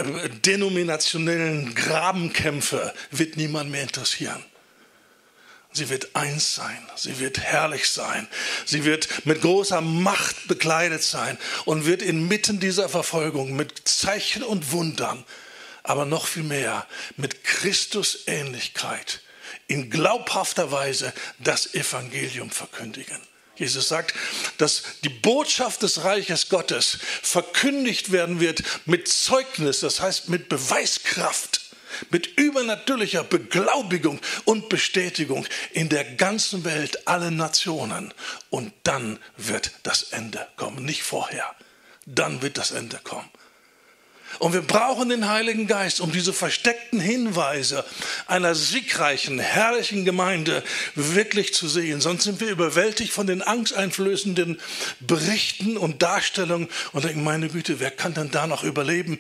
denominationellen Grabenkämpfe wird niemand mehr interessieren. Sie wird eins sein, sie wird herrlich sein, sie wird mit großer Macht bekleidet sein und wird inmitten dieser Verfolgung mit Zeichen und Wundern, aber noch viel mehr mit Christusähnlichkeit in glaubhafter Weise das Evangelium verkündigen. Jesus sagt, dass die Botschaft des Reiches Gottes verkündigt werden wird mit Zeugnis, das heißt mit Beweiskraft, mit übernatürlicher Beglaubigung und Bestätigung in der ganzen Welt, allen Nationen. Und dann wird das Ende kommen, nicht vorher. Dann wird das Ende kommen. Und wir brauchen den Heiligen Geist, um diese versteckten Hinweise einer siegreichen, herrlichen Gemeinde wirklich zu sehen. Sonst sind wir überwältigt von den angsteinflößenden Berichten und Darstellungen und denken, meine Güte, wer kann denn da noch überleben?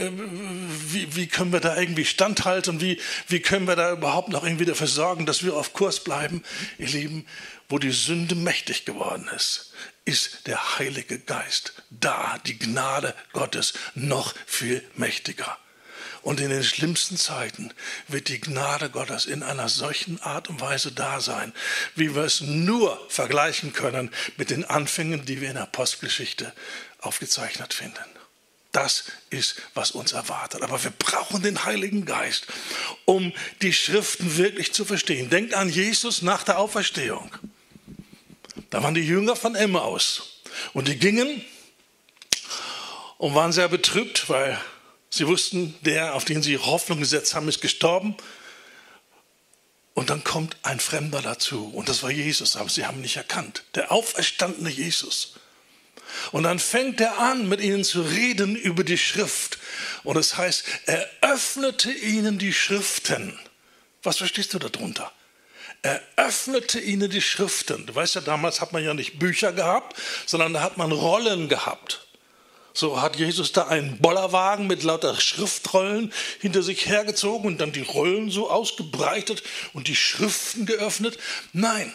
Wie können wir da irgendwie standhalten? Wie können wir da überhaupt noch irgendwie dafür sorgen, dass wir auf Kurs bleiben? Ihr Lieben, wo die Sünde mächtig geworden ist, ist der Heilige Geist da, die Gnade Gottes noch viel mächtiger. Und in den schlimmsten Zeiten wird die Gnade Gottes in einer solchen Art und Weise da sein, wie wir es nur vergleichen können mit den Anfängen, die wir in der Apostelgeschichte aufgezeichnet finden. Das ist, was uns erwartet. Aber wir brauchen den Heiligen Geist, um die Schriften wirklich zu verstehen. Denkt an Jesus nach der Auferstehung. Da waren die Jünger von Emmaus und die gingen und waren sehr betrübt, weil sie wussten, der, auf den sie ihre Hoffnung gesetzt haben, ist gestorben. Und dann kommt ein Fremder dazu und das war Jesus, aber sie haben ihn nicht erkannt, der auferstandene Jesus. Und dann fängt er an, mit ihnen zu reden über die Schrift. Und es heißt, er öffnete ihnen die Schriften. Was verstehst du darunter? Er öffnete ihnen die Schriften. Du weißt ja, damals hat man ja nicht Bücher gehabt, sondern da hat man Rollen gehabt. So hat Jesus da einen Bollerwagen mit lauter Schriftrollen hinter sich hergezogen und dann die Rollen so ausgebreitet und die Schriften geöffnet. Nein.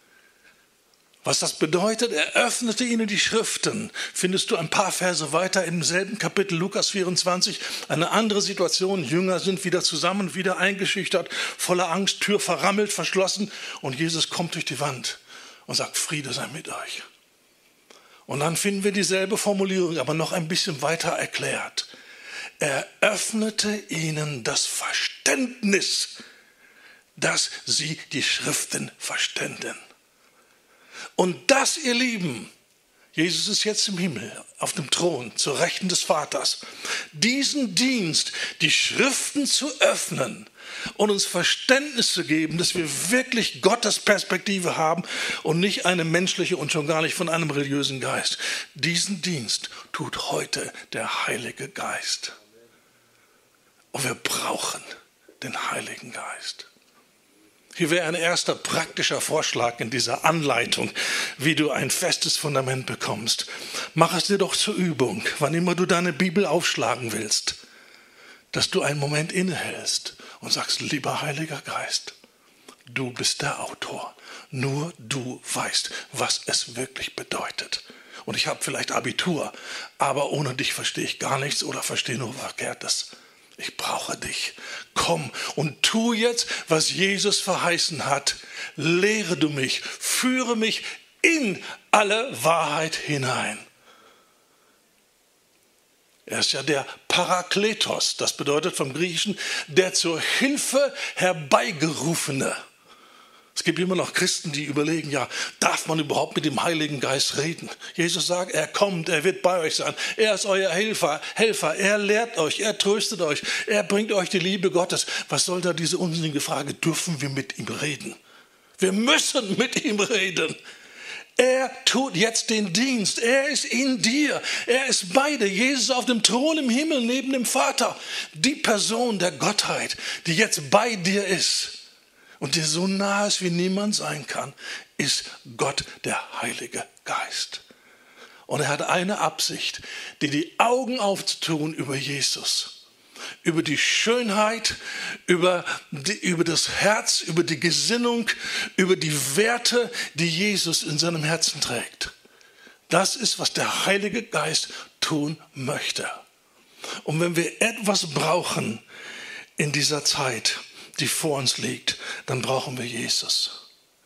Was das bedeutet, er öffnete ihnen die Schriften. Findest du ein paar Verse weiter im selben Kapitel, Lukas 24, eine andere Situation. Jünger sind wieder zusammen, wieder eingeschüchtert, voller Angst, Tür verrammelt, verschlossen. Und Jesus kommt durch die Wand und sagt, Friede sei mit euch. Und dann finden wir dieselbe Formulierung, aber noch ein bisschen weiter erklärt. Er öffnete ihnen das Verständnis, dass sie die Schriften verständen. Und das, ihr Lieben, Jesus ist jetzt im Himmel, auf dem Thron, zur Rechten des Vaters. Diesen Dienst, die Schriften zu öffnen und uns Verständnis zu geben, dass wir wirklich Gottes Perspektive haben und nicht eine menschliche und schon gar nicht von einem religiösen Geist. Diesen Dienst tut heute der Heilige Geist. Und wir brauchen den Heiligen Geist. Hier wäre ein erster praktischer Vorschlag in dieser Anleitung, wie du ein festes Fundament bekommst. Mach es dir doch zur Übung, wann immer du deine Bibel aufschlagen willst, dass du einen Moment innehältst und sagst, lieber Heiliger Geist, du bist der Autor. Nur du weißt, was es wirklich bedeutet. Und ich habe vielleicht Abitur, aber ohne dich verstehe ich gar nichts oder verstehe nur Verkehrtes. Ich brauche dich. Komm und tu jetzt, was Jesus verheißen hat. Lehre du mich, führe mich in alle Wahrheit hinein. Er ist ja der Parakletos, das bedeutet vom Griechischen der zur Hilfe herbeigerufene. Es gibt immer noch Christen, die überlegen, ja, darf man überhaupt mit dem Heiligen Geist reden? Jesus sagt, er kommt, er wird bei euch sein. Er ist euer Helfer, er lehrt euch, er tröstet euch, er bringt euch die Liebe Gottes. Was soll da diese unsinnige Frage, dürfen wir mit ihm reden? Wir müssen mit ihm reden. Er tut jetzt den Dienst, er ist in dir, er ist bei dir. Jesus auf dem Thron im Himmel neben dem Vater. Die Person der Gottheit, die jetzt bei dir ist. Und dir so nah ist, wie niemand sein kann, ist Gott, der Heilige Geist. Und er hat eine Absicht, dir die Augen aufzutun über Jesus, über die Schönheit, über das Herz, über die Gesinnung, über die Werte, die Jesus in seinem Herzen trägt. Das ist, was der Heilige Geist tun möchte. Und wenn wir etwas brauchen in dieser Zeit, die vor uns liegt, dann brauchen wir Jesus.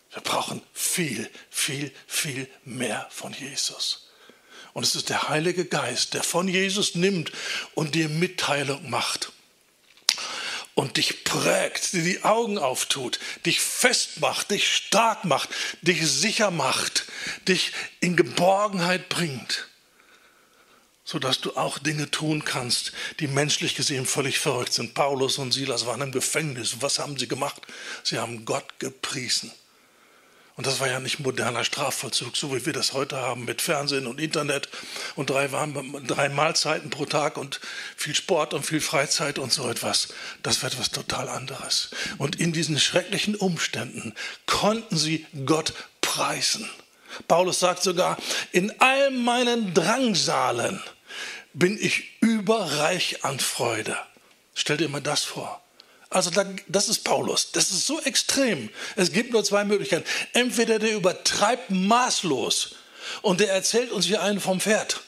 Wir brauchen viel, viel, viel mehr von Jesus. Und es ist der Heilige Geist, der von Jesus nimmt und dir Mitteilung macht. Und dich prägt, dir die Augen auftut, dich festmacht, dich stark macht, dich sicher macht, dich in Geborgenheit bringt, sodass du auch Dinge tun kannst, die menschlich gesehen völlig verrückt sind. Paulus und Silas waren im Gefängnis. Was haben sie gemacht? Sie haben Gott gepriesen. Und das war ja nicht moderner Strafvollzug, so wie wir das heute haben mit Fernsehen und Internet und 3 Mahlzeiten pro Tag und viel Sport und viel Freizeit und so etwas. Das war etwas total anderes. Und in diesen schrecklichen Umständen konnten sie Gott preisen. Paulus sagt sogar, in all meinen Drangsalen bin ich überreich an Freude. Stell dir mal das vor. Also das ist Paulus, das ist so extrem. Es gibt nur 2 Möglichkeiten. Entweder der übertreibt maßlos und der erzählt uns hier einen vom Pferd.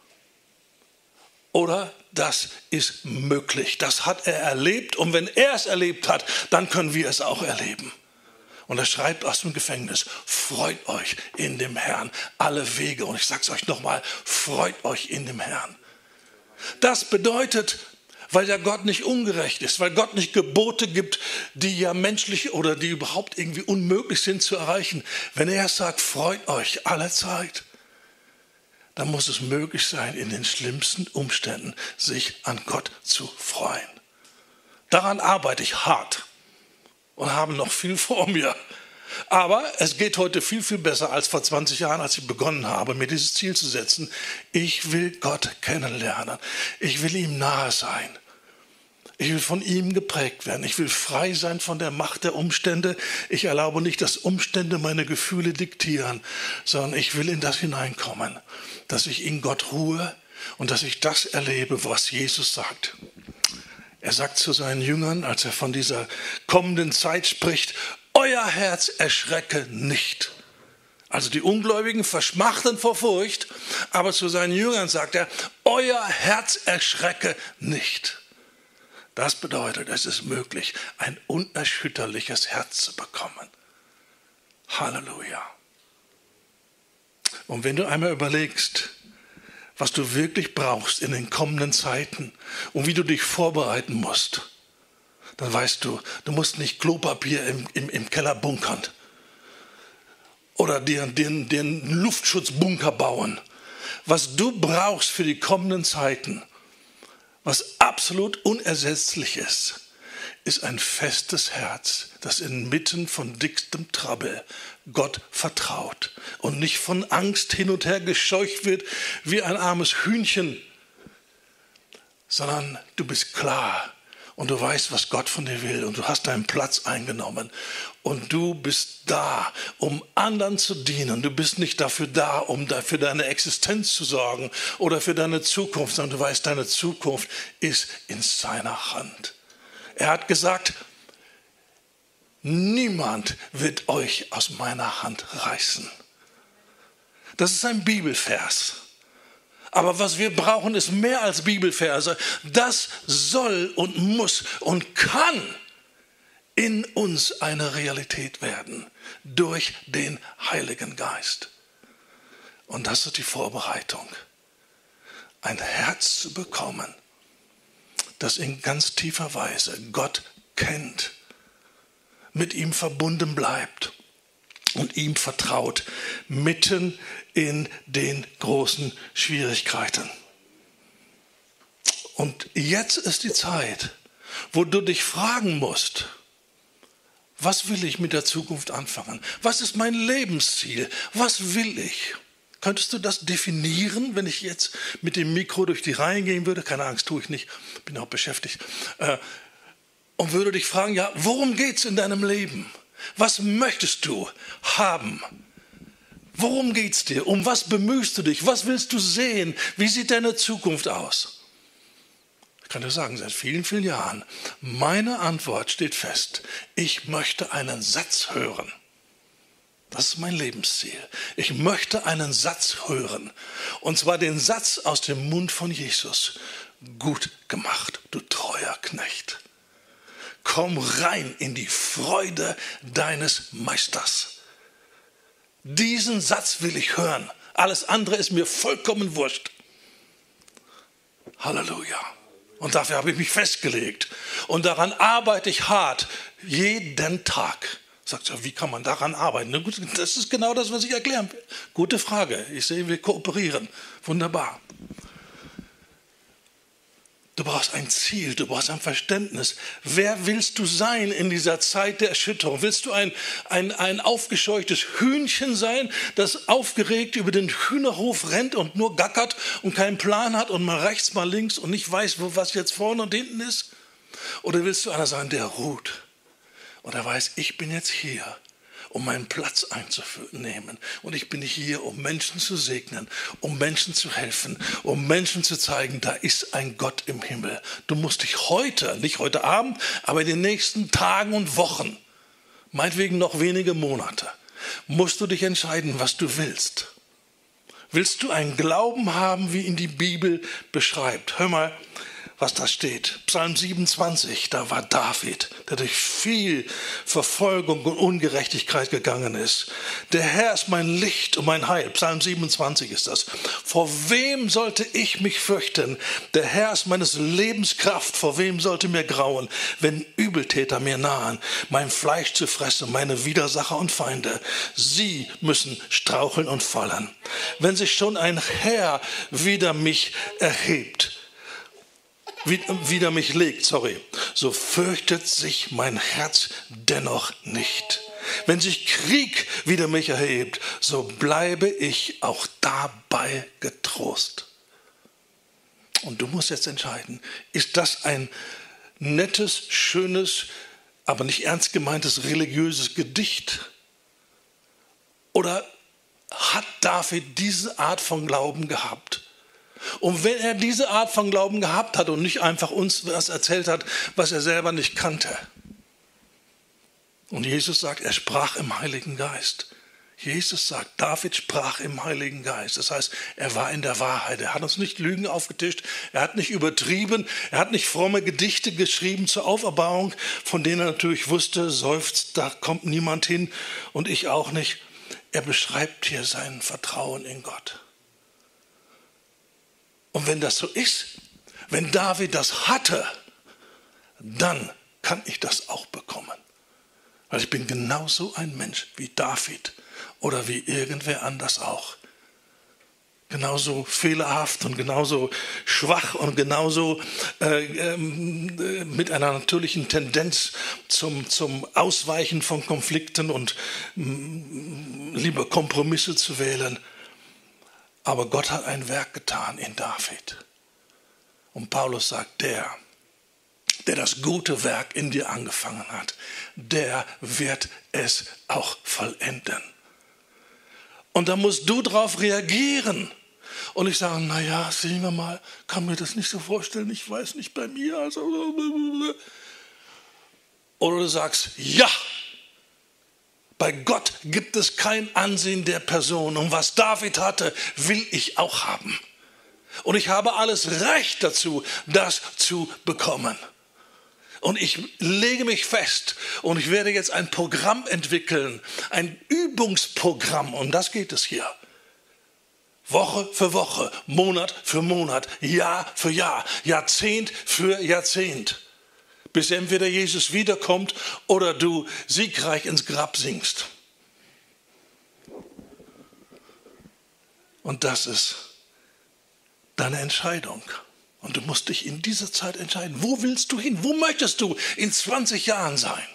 Oder das ist möglich, das hat er erlebt. Und wenn er es erlebt hat, dann können wir es auch erleben. Und er schreibt aus dem Gefängnis, freut euch in dem Herrn alle Wege. Und ich sage es euch nochmal, freut euch in dem Herrn. Das bedeutet, weil ja Gott nicht ungerecht ist, weil Gott nicht Gebote gibt, die ja menschlich oder die überhaupt irgendwie unmöglich sind zu erreichen. Wenn er sagt, freut euch alle Zeit, dann muss es möglich sein, in den schlimmsten Umständen sich an Gott zu freuen. Daran arbeite ich hart und habe noch viel vor mir. Aber es geht heute viel, viel besser als vor 20 Jahren, als ich begonnen habe, mir dieses Ziel zu setzen. Ich will Gott kennenlernen. Ich will ihm nahe sein. Ich will von ihm geprägt werden. Ich will frei sein von der Macht der Umstände. Ich erlaube nicht, dass Umstände meine Gefühle diktieren, sondern ich will in das hineinkommen, dass ich in Gott ruhe und dass ich das erlebe, was Jesus sagt. Er sagt zu seinen Jüngern, als er von dieser kommenden Zeit spricht, euer Herz erschrecke nicht. Also die Ungläubigen verschmachten vor Furcht, aber zu seinen Jüngern sagt er, euer Herz erschrecke nicht. Das bedeutet, es ist möglich, ein unerschütterliches Herz zu bekommen. Halleluja. Und wenn du einmal überlegst, was du wirklich brauchst in den kommenden Zeiten und wie du dich vorbereiten musst, dann weißt du, du musst nicht Klopapier im Keller bunkern oder dir einen Luftschutzbunker bauen. Was du brauchst für die kommenden Zeiten, was absolut unersetzlich ist, ist ein festes Herz, das inmitten von dickstem Trouble Gott vertraut und nicht von Angst hin und her gescheucht wird wie ein armes Hühnchen, sondern du bist klar und du weißt, was Gott von dir will und du hast deinen Platz eingenommen und du bist da, um anderen zu dienen. Du bist nicht dafür da, um für deine Existenz zu sorgen oder für deine Zukunft, sondern du weißt, deine Zukunft ist in seiner Hand. Er hat gesagt, niemand wird euch aus meiner Hand reißen. Das ist ein Bibelvers. Aber was wir brauchen, ist mehr als Bibelverse. Das soll und muss und kann in uns eine Realität werden durch den Heiligen Geist. Und das ist die Vorbereitung. Ein Herz zu bekommen, das in ganz tiefer Weise Gott kennt, mit ihm verbunden bleibt und ihm vertraut, mitten in den großen Schwierigkeiten. Und jetzt ist die Zeit, wo du dich fragen musst, was will ich mit der Zukunft anfangen? Was ist mein Lebensziel? Was will ich? Könntest du das definieren, wenn ich jetzt mit dem Mikro durch die Reihen gehen würde? Keine Angst, tue ich nicht, bin auch beschäftigt. Und würde dich fragen, ja, worum geht es in deinem Leben? Was möchtest du haben? Worum geht es dir? Um was bemühst du dich? Was willst du sehen? Wie sieht deine Zukunft aus? Ich kann dir sagen, seit vielen, vielen Jahren, meine Antwort steht fest. Ich möchte einen Satz hören. Das ist mein Lebensziel. Ich möchte einen Satz hören. Und zwar den Satz aus dem Mund von Jesus. Gut gemacht, du treuer Knecht. Komm rein in die Freude deines Meisters. Diesen Satz will ich hören. Alles andere ist mir vollkommen wurscht. Halleluja. Und dafür habe ich mich festgelegt. Und daran arbeite ich hart, jeden Tag. Sagt ja, wie kann man daran arbeiten? Na gut, das ist genau das, was ich erklären will. Gute Frage. Ich sehe, wir kooperieren. Wunderbar. Du brauchst ein Ziel, du brauchst ein Verständnis. Wer willst du sein in dieser Zeit der Erschütterung? Willst du ein aufgescheuchtes Hühnchen sein, das aufgeregt über den Hühnerhof rennt und nur gackert und keinen Plan hat und mal rechts, mal links und nicht weiß, was jetzt vorne und hinten ist? Oder willst du einer sein, der ruht und er weiß, ich bin jetzt hier, um meinen Platz einzunehmen. Und ich bin hier, um Menschen zu segnen, um Menschen zu helfen, um Menschen zu zeigen, da ist ein Gott im Himmel. Du musst dich heute, nicht heute Abend, aber in den nächsten Tagen und Wochen, meinetwegen noch wenige Monate, musst du dich entscheiden, was du willst. Willst du einen Glauben haben, wie ihn die Bibel beschreibt? Hör mal, was da steht. Psalm 27, da war David, der durch viel Verfolgung und Ungerechtigkeit gegangen ist. Der Herr ist mein Licht und mein Heil. Psalm 27 ist das. Vor wem sollte ich mich fürchten? Der Herr ist meines Lebens Kraft. Vor wem sollte mir grauen, wenn Übeltäter mir nahen, mein Fleisch zu fressen, meine Widersacher und Feinde? Sie müssen straucheln und fallen. Wenn sich schon ein Heer wider mich erhebt, wider mich legt, so fürchtet sich mein Herz dennoch nicht. Wenn sich Krieg wider mich erhebt, so bleibe ich auch dabei getrost. Und du musst jetzt entscheiden, ist das ein nettes, schönes, aber nicht ernst gemeintes religiöses Gedicht? Oder hat David diese Art von Glauben gehabt? Und wenn er diese Art von Glauben gehabt hat und nicht einfach uns was erzählt hat, was er selber nicht kannte. Und Jesus sagt, er sprach im Heiligen Geist. Jesus sagt, David sprach im Heiligen Geist. Das heißt, er war in der Wahrheit. Er hat uns nicht Lügen aufgetischt. Er hat nicht übertrieben. Er hat nicht fromme Gedichte geschrieben zur Auferbauung, von denen er natürlich wusste, seufzt, da kommt niemand hin und ich auch nicht. Er beschreibt hier sein Vertrauen in Gott. Und wenn das so ist, wenn David das hatte, dann kann ich das auch bekommen. Weil ich bin genauso ein Mensch wie David oder wie irgendwer anders auch. Genauso fehlerhaft und genauso schwach und genauso mit einer natürlichen Tendenz zum Ausweichen von Konflikten und lieber Kompromisse zu wählen. Aber Gott hat ein Werk getan in David. Und Paulus sagt, der das gute Werk in dir angefangen hat, der wird es auch vollenden. Und da musst du drauf reagieren. Und ich sage, naja, sehen wir mal, kann mir das nicht so vorstellen, ich weiß nicht bei mir. Also. Oder du sagst, ja. Bei Gott gibt es kein Ansehen der Person. Und was David hatte, will ich auch haben. Und ich habe alles Recht dazu, das zu bekommen. Und ich lege mich fest und ich werde jetzt ein Programm entwickeln, ein Übungsprogramm. Um das geht es hier. Woche für Woche, Monat für Monat, Jahr für Jahr, Jahrzehnt für Jahrzehnt. Bis entweder Jesus wiederkommt oder du siegreich ins Grab sinkst. Und das ist deine Entscheidung. Und du musst dich in dieser Zeit entscheiden. Wo willst du hin? Wo möchtest du in 20 Jahren sein?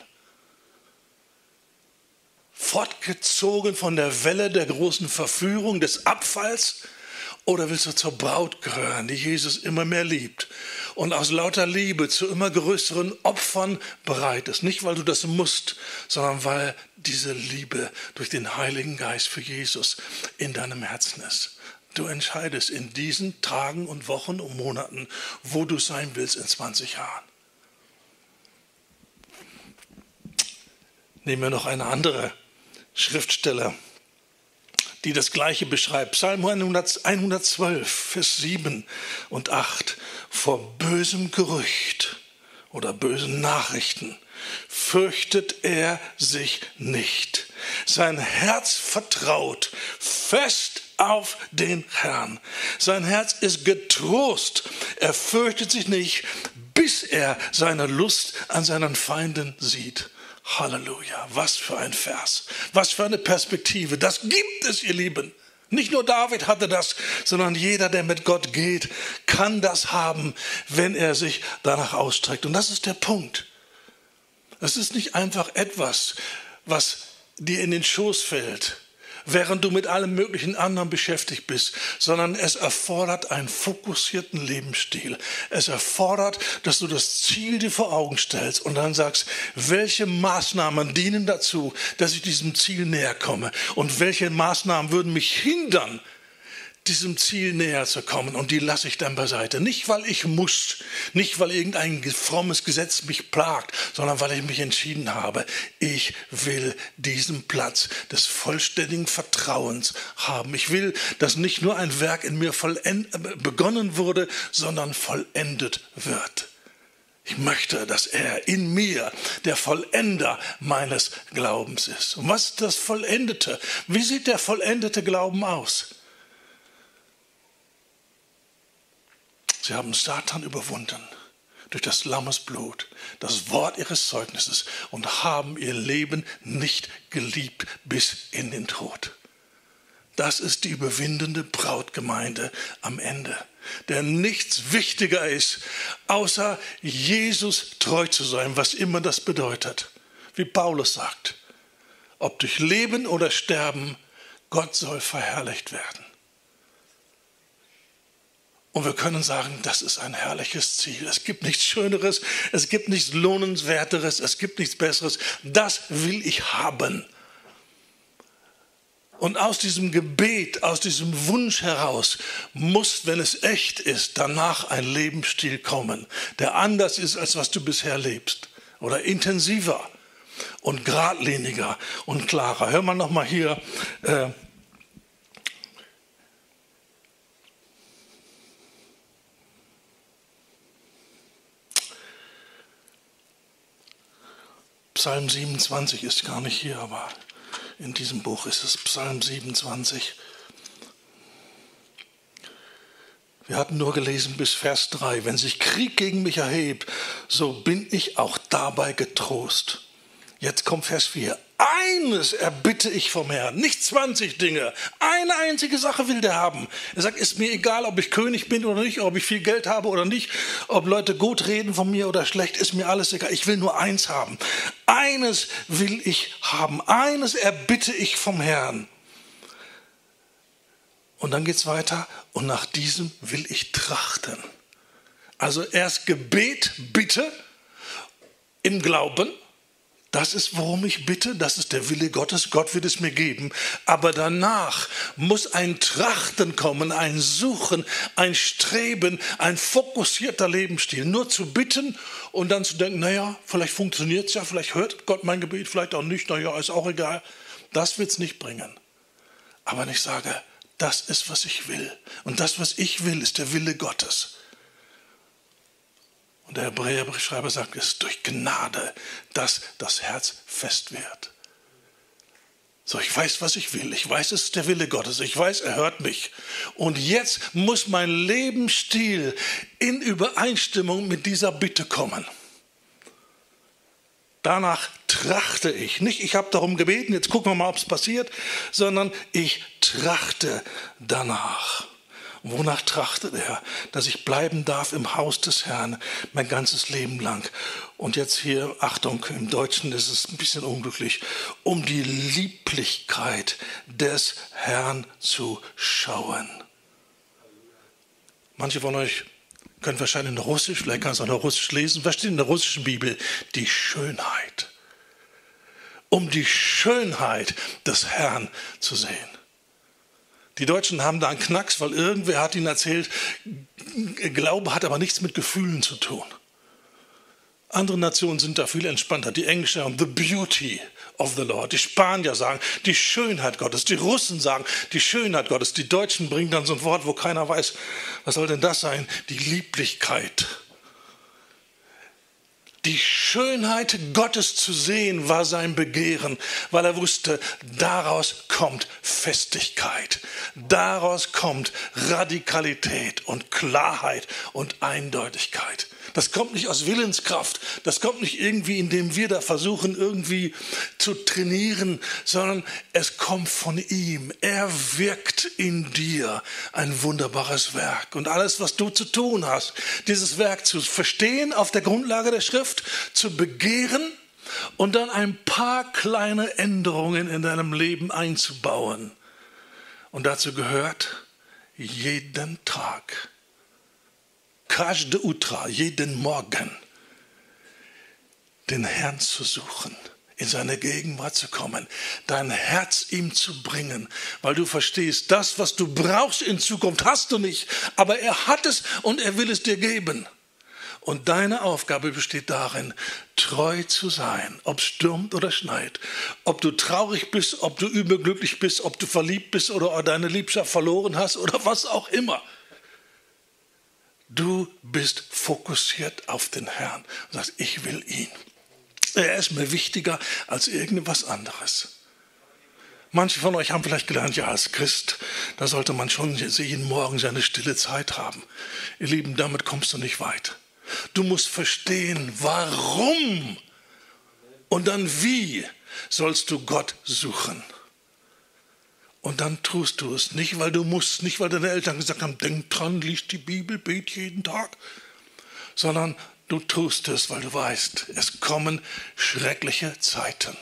Fortgezogen von der Welle der großen Verführung, des Abfalls? Oder willst du zur Braut gehören, die Jesus immer mehr liebt und aus lauter Liebe zu immer größeren Opfern bereit ist? Nicht, weil du das musst, sondern weil diese Liebe durch den Heiligen Geist für Jesus in deinem Herzen ist. Du entscheidest in diesen Tagen und Wochen und Monaten, wo du sein willst in 20 Jahren. Nehmen wir noch eine andere Schriftstelle, die das Gleiche beschreibt. Psalm 112, Vers 7 und 8. Vor bösem Gerücht oder bösen Nachrichten fürchtet er sich nicht. Sein Herz vertraut fest auf den Herrn. Sein Herz ist getrost. Er fürchtet sich nicht, bis er seine Lust an seinen Feinden sieht. Halleluja, was für ein Vers, was für eine Perspektive. Das gibt es, ihr Lieben. Nicht nur David hatte das, sondern jeder, der mit Gott geht, kann das haben, wenn er sich danach ausstreckt. Und das ist der Punkt. Es ist nicht einfach etwas, was dir in den Schoß fällt, während du mit allem möglichen anderen beschäftigt bist, sondern es erfordert einen fokussierten Lebensstil. Es erfordert, dass du das Ziel dir vor Augen stellst und dann sagst, welche Maßnahmen dienen dazu, dass ich diesem Ziel näher komme und welche Maßnahmen würden mich hindern, diesem Ziel näher zu kommen, und die lasse ich dann beiseite. Nicht, weil ich muss, nicht, weil irgendein frommes Gesetz mich plagt, sondern weil ich mich entschieden habe, ich will diesen Platz des vollständigen Vertrauens haben. Ich will, dass nicht nur ein Werk in mir begonnen wurde, sondern vollendet wird. Ich möchte, dass er in mir der Vollender meines Glaubens ist. Und was ist das Vollendete? Wie sieht der vollendete Glauben aus? Sie haben Satan überwunden durch das Lammesblut, das Wort ihres Zeugnisses, und haben ihr Leben nicht geliebt bis in den Tod. Das ist die überwindende Brautgemeinde am Ende, der nichts wichtiger ist, außer Jesus treu zu sein, was immer das bedeutet. Wie Paulus sagt, ob durch Leben oder Sterben, Gott soll verherrlicht werden. Und wir können sagen, das ist ein herrliches Ziel. Es gibt nichts Schöneres, es gibt nichts Lohnenswerteres, es gibt nichts Besseres. Das will ich haben. Und aus diesem Gebet, aus diesem Wunsch heraus muss, wenn es echt ist, danach ein Lebensstil kommen, der anders ist, als was du bisher lebst. Oder intensiver und geradliniger und klarer. Hör mal nochmal hier. Psalm 27 ist gar nicht hier, aber in diesem Buch ist es Psalm 27. Wir hatten nur gelesen bis Vers 3. Wenn sich Krieg gegen mich erhebt, so bin ich auch dabei getrost. Jetzt kommt Vers 4. Eines erbitte ich vom Herrn, nicht 20 Dinge. Eine einzige Sache will der haben. Er sagt, ist mir egal, ob ich König bin oder nicht, ob ich viel Geld habe oder nicht, ob Leute gut reden von mir oder schlecht, ist mir alles egal. Ich will nur eins haben. Eines will ich haben. Eines erbitte ich vom Herrn. Und dann geht es weiter. Und nach diesem will ich trachten. Also erst Gebet, Bitte im Glauben. Das ist, worum ich bitte, das ist der Wille Gottes, Gott wird es mir geben. Aber danach muss ein Trachten kommen, ein Suchen, ein Streben, ein fokussierter Lebensstil. Nur zu bitten und dann zu denken, naja, vielleicht funktioniert es ja, vielleicht hört Gott mein Gebet, vielleicht auch nicht, naja, ist auch egal. Das wird es nicht bringen. Aber wenn ich sage, das ist, was ich will. Und das, was ich will, ist der Wille Gottes. Und der Hebräerbriefschreiber sagt, es ist durch Gnade, dass das Herz fest wird. So, ich weiß, was ich will. Ich weiß, es ist der Wille Gottes. Ich weiß, er hört mich. Und jetzt muss mein Lebensstil in Übereinstimmung mit dieser Bitte kommen. Danach trachte ich. Nicht, ich habe darum gebeten, jetzt gucken wir mal, ob es passiert, sondern ich trachte danach. Und wonach trachtet er? Dass ich bleiben darf im Haus des Herrn mein ganzes Leben lang. Und jetzt hier, Achtung, im Deutschen ist es ein bisschen unglücklich, um die Lieblichkeit des Herrn zu schauen. Manche von euch können wahrscheinlich noch Russisch, vielleicht kannst du auch noch Russisch lesen. Was steht in der russischen Bibel? Die Schönheit. Um die Schönheit des Herrn zu sehen. Die Deutschen haben da einen Knacks, weil irgendwer hat ihnen erzählt, Glaube hat aber nichts mit Gefühlen zu tun. Andere Nationen sind da viel entspannter. Die Engländer sagen, the beauty of the Lord. Die Spanier sagen, die Schönheit Gottes. Die Russen sagen, die Schönheit Gottes. Die Deutschen bringen dann so ein Wort, wo keiner weiß, was soll denn das sein? Die Lieblichkeit. Die Schönheit Gottes zu sehen war sein Begehren, weil er wusste, daraus kommt Festigkeit, daraus kommt Radikalität und Klarheit und Eindeutigkeit. Das kommt nicht aus Willenskraft, das kommt nicht irgendwie, indem wir da versuchen, irgendwie zu trainieren, sondern es kommt von ihm. Er wirkt in dir ein wunderbares Werk. Und alles, was du zu tun hast, dieses Werk zu verstehen auf der Grundlage der Schrift, zu begehren und dann ein paar kleine Änderungen in deinem Leben einzubauen. Und dazu gehört jeden Tag, Każde Utra, jeden Morgen, den Herrn zu suchen, in seine Gegenwart zu kommen, dein Herz ihm zu bringen, weil du verstehst, das, was du brauchst in Zukunft, hast du nicht, aber er hat es und er will es dir geben. Und deine Aufgabe besteht darin, treu zu sein, ob es stürmt oder schneit, ob du traurig bist, ob du überglücklich bist, ob du verliebt bist oder deine Liebschaft verloren hast oder was auch immer. Du bist fokussiert auf den Herrn und sagst, ich will ihn. Er ist mir wichtiger als irgendwas anderes. Manche von euch haben vielleicht gelernt, ja, als Christ, da sollte man schon jeden Morgen seine stille Zeit haben. Ihr Lieben, damit kommst du nicht weit. Du musst verstehen, warum und dann wie sollst du Gott suchen. Und dann tust du es nicht, weil du musst, nicht weil deine Eltern gesagt haben, denk dran, lies die Bibel, bet jeden Tag, sondern du tust es, weil du weißt, es kommen schreckliche Zeiten.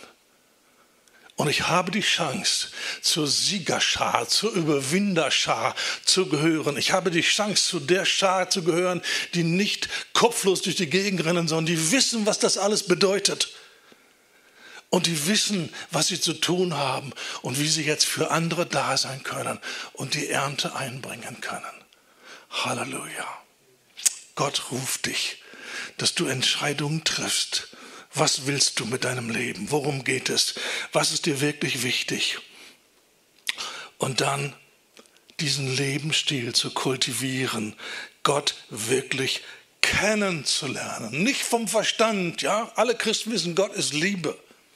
Und ich habe die Chance, zur Siegerschar, zur Überwinderschar zu gehören. Ich habe die Chance, zu der Schar zu gehören, die nicht kopflos durch die Gegend rennen, sondern die wissen, was das alles bedeutet. Und die wissen, was sie zu tun haben und wie sie jetzt für andere da sein können und die Ernte einbringen können. Halleluja. Gott ruft dich, dass du Entscheidungen triffst. Was willst du mit deinem Leben? Worum geht es? Was ist dir wirklich wichtig? Und dann diesen Lebensstil zu kultivieren, Gott wirklich kennenzulernen. Nicht vom Verstand, ja? Alle Christen wissen, Gott ist Liebe.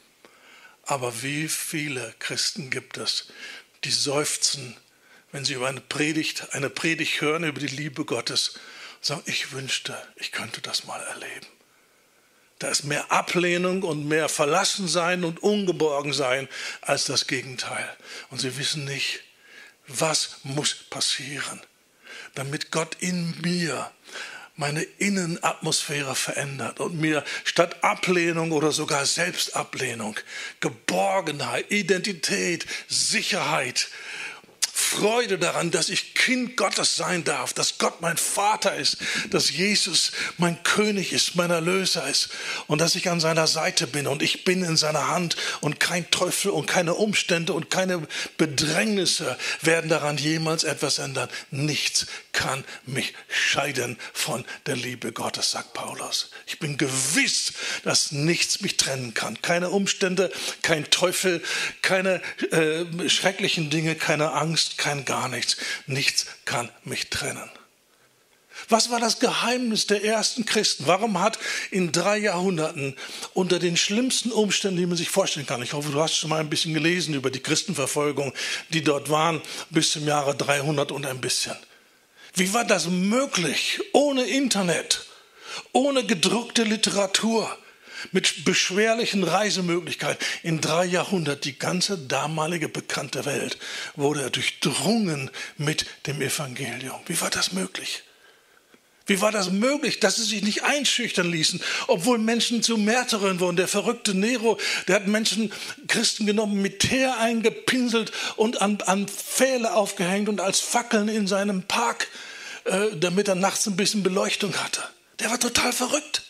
Aber wie viele Christen gibt es, die seufzen, wenn sie über eine Predigt hören über die Liebe Gottes und sagen, ich wünschte, ich könnte das mal erleben. Da ist mehr Ablehnung und mehr Verlassensein und Ungeborgensein als das Gegenteil. Und sie wissen nicht, was muss passieren, damit Gott in mir meine Innenatmosphäre verändert und mir statt Ablehnung oder sogar Selbstablehnung Geborgenheit, Identität, Sicherheit, Freude daran, dass ich Kind Gottes sein darf, dass Gott mein Vater ist, dass Jesus mein König ist, mein Erlöser ist und dass ich an seiner Seite bin und ich bin in seiner Hand und kein Teufel und keine Umstände und keine Bedrängnisse werden daran jemals etwas ändern. Nichts kann mich scheiden von der Liebe Gottes, sagt Paulus. Ich bin gewiss, dass nichts mich trennen kann. Keine Umstände, kein Teufel, keine schrecklichen Dinge, keine Angst, kein gar nichts. Nichts kann mich trennen. Was war das Geheimnis der ersten Christen? Warum hat in 3 Jahrhunderten unter den schlimmsten Umständen, die man sich vorstellen kann, ich hoffe, du hast schon mal ein bisschen gelesen über die Christenverfolgung, die dort waren, bis zum Jahre 300 und ein bisschen. Wie war das möglich? Ohne Internet, ohne gedruckte Literatur, mit beschwerlichen Reisemöglichkeiten. In 3 Jahrhunderten, die ganze damalige bekannte Welt wurde durchdrungen mit dem Evangelium. Wie war das möglich? Wie war das möglich, dass sie sich nicht einschüchtern ließen, obwohl Menschen zu Märtyrern wurden? Der verrückte Nero, der hat Christen genommen, mit Teer eingepinselt und an Pfähle aufgehängt und als Fackeln in seinem Park, damit er nachts ein bisschen Beleuchtung hatte. Der war total verrückt.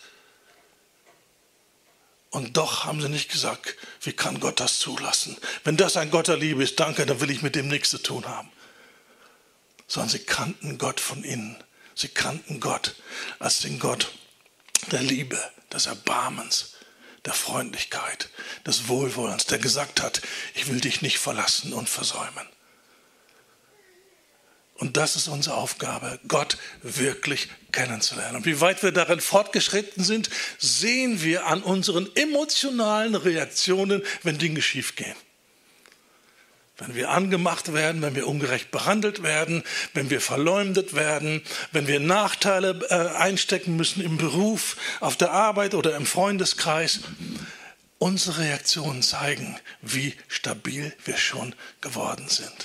Und doch haben sie nicht gesagt, wie kann Gott das zulassen? Wenn das ein Gott der Liebe ist, danke, dann will ich mit dem nichts zu tun haben. Sondern sie kannten Gott von innen. Sie kannten Gott als den Gott der Liebe, des Erbarmens, der Freundlichkeit, des Wohlwollens, der gesagt hat, ich will dich nicht verlassen und versäumen. Und das ist unsere Aufgabe, Gott wirklich kennenzulernen. Und wie weit wir darin fortgeschritten sind, sehen wir an unseren emotionalen Reaktionen, wenn Dinge schiefgehen. Wenn wir angemacht werden, wenn wir ungerecht behandelt werden, wenn wir verleumdet werden, wenn wir Nachteile einstecken müssen im Beruf, auf der Arbeit oder im Freundeskreis. Unsere Reaktionen zeigen, wie stabil wir schon geworden sind.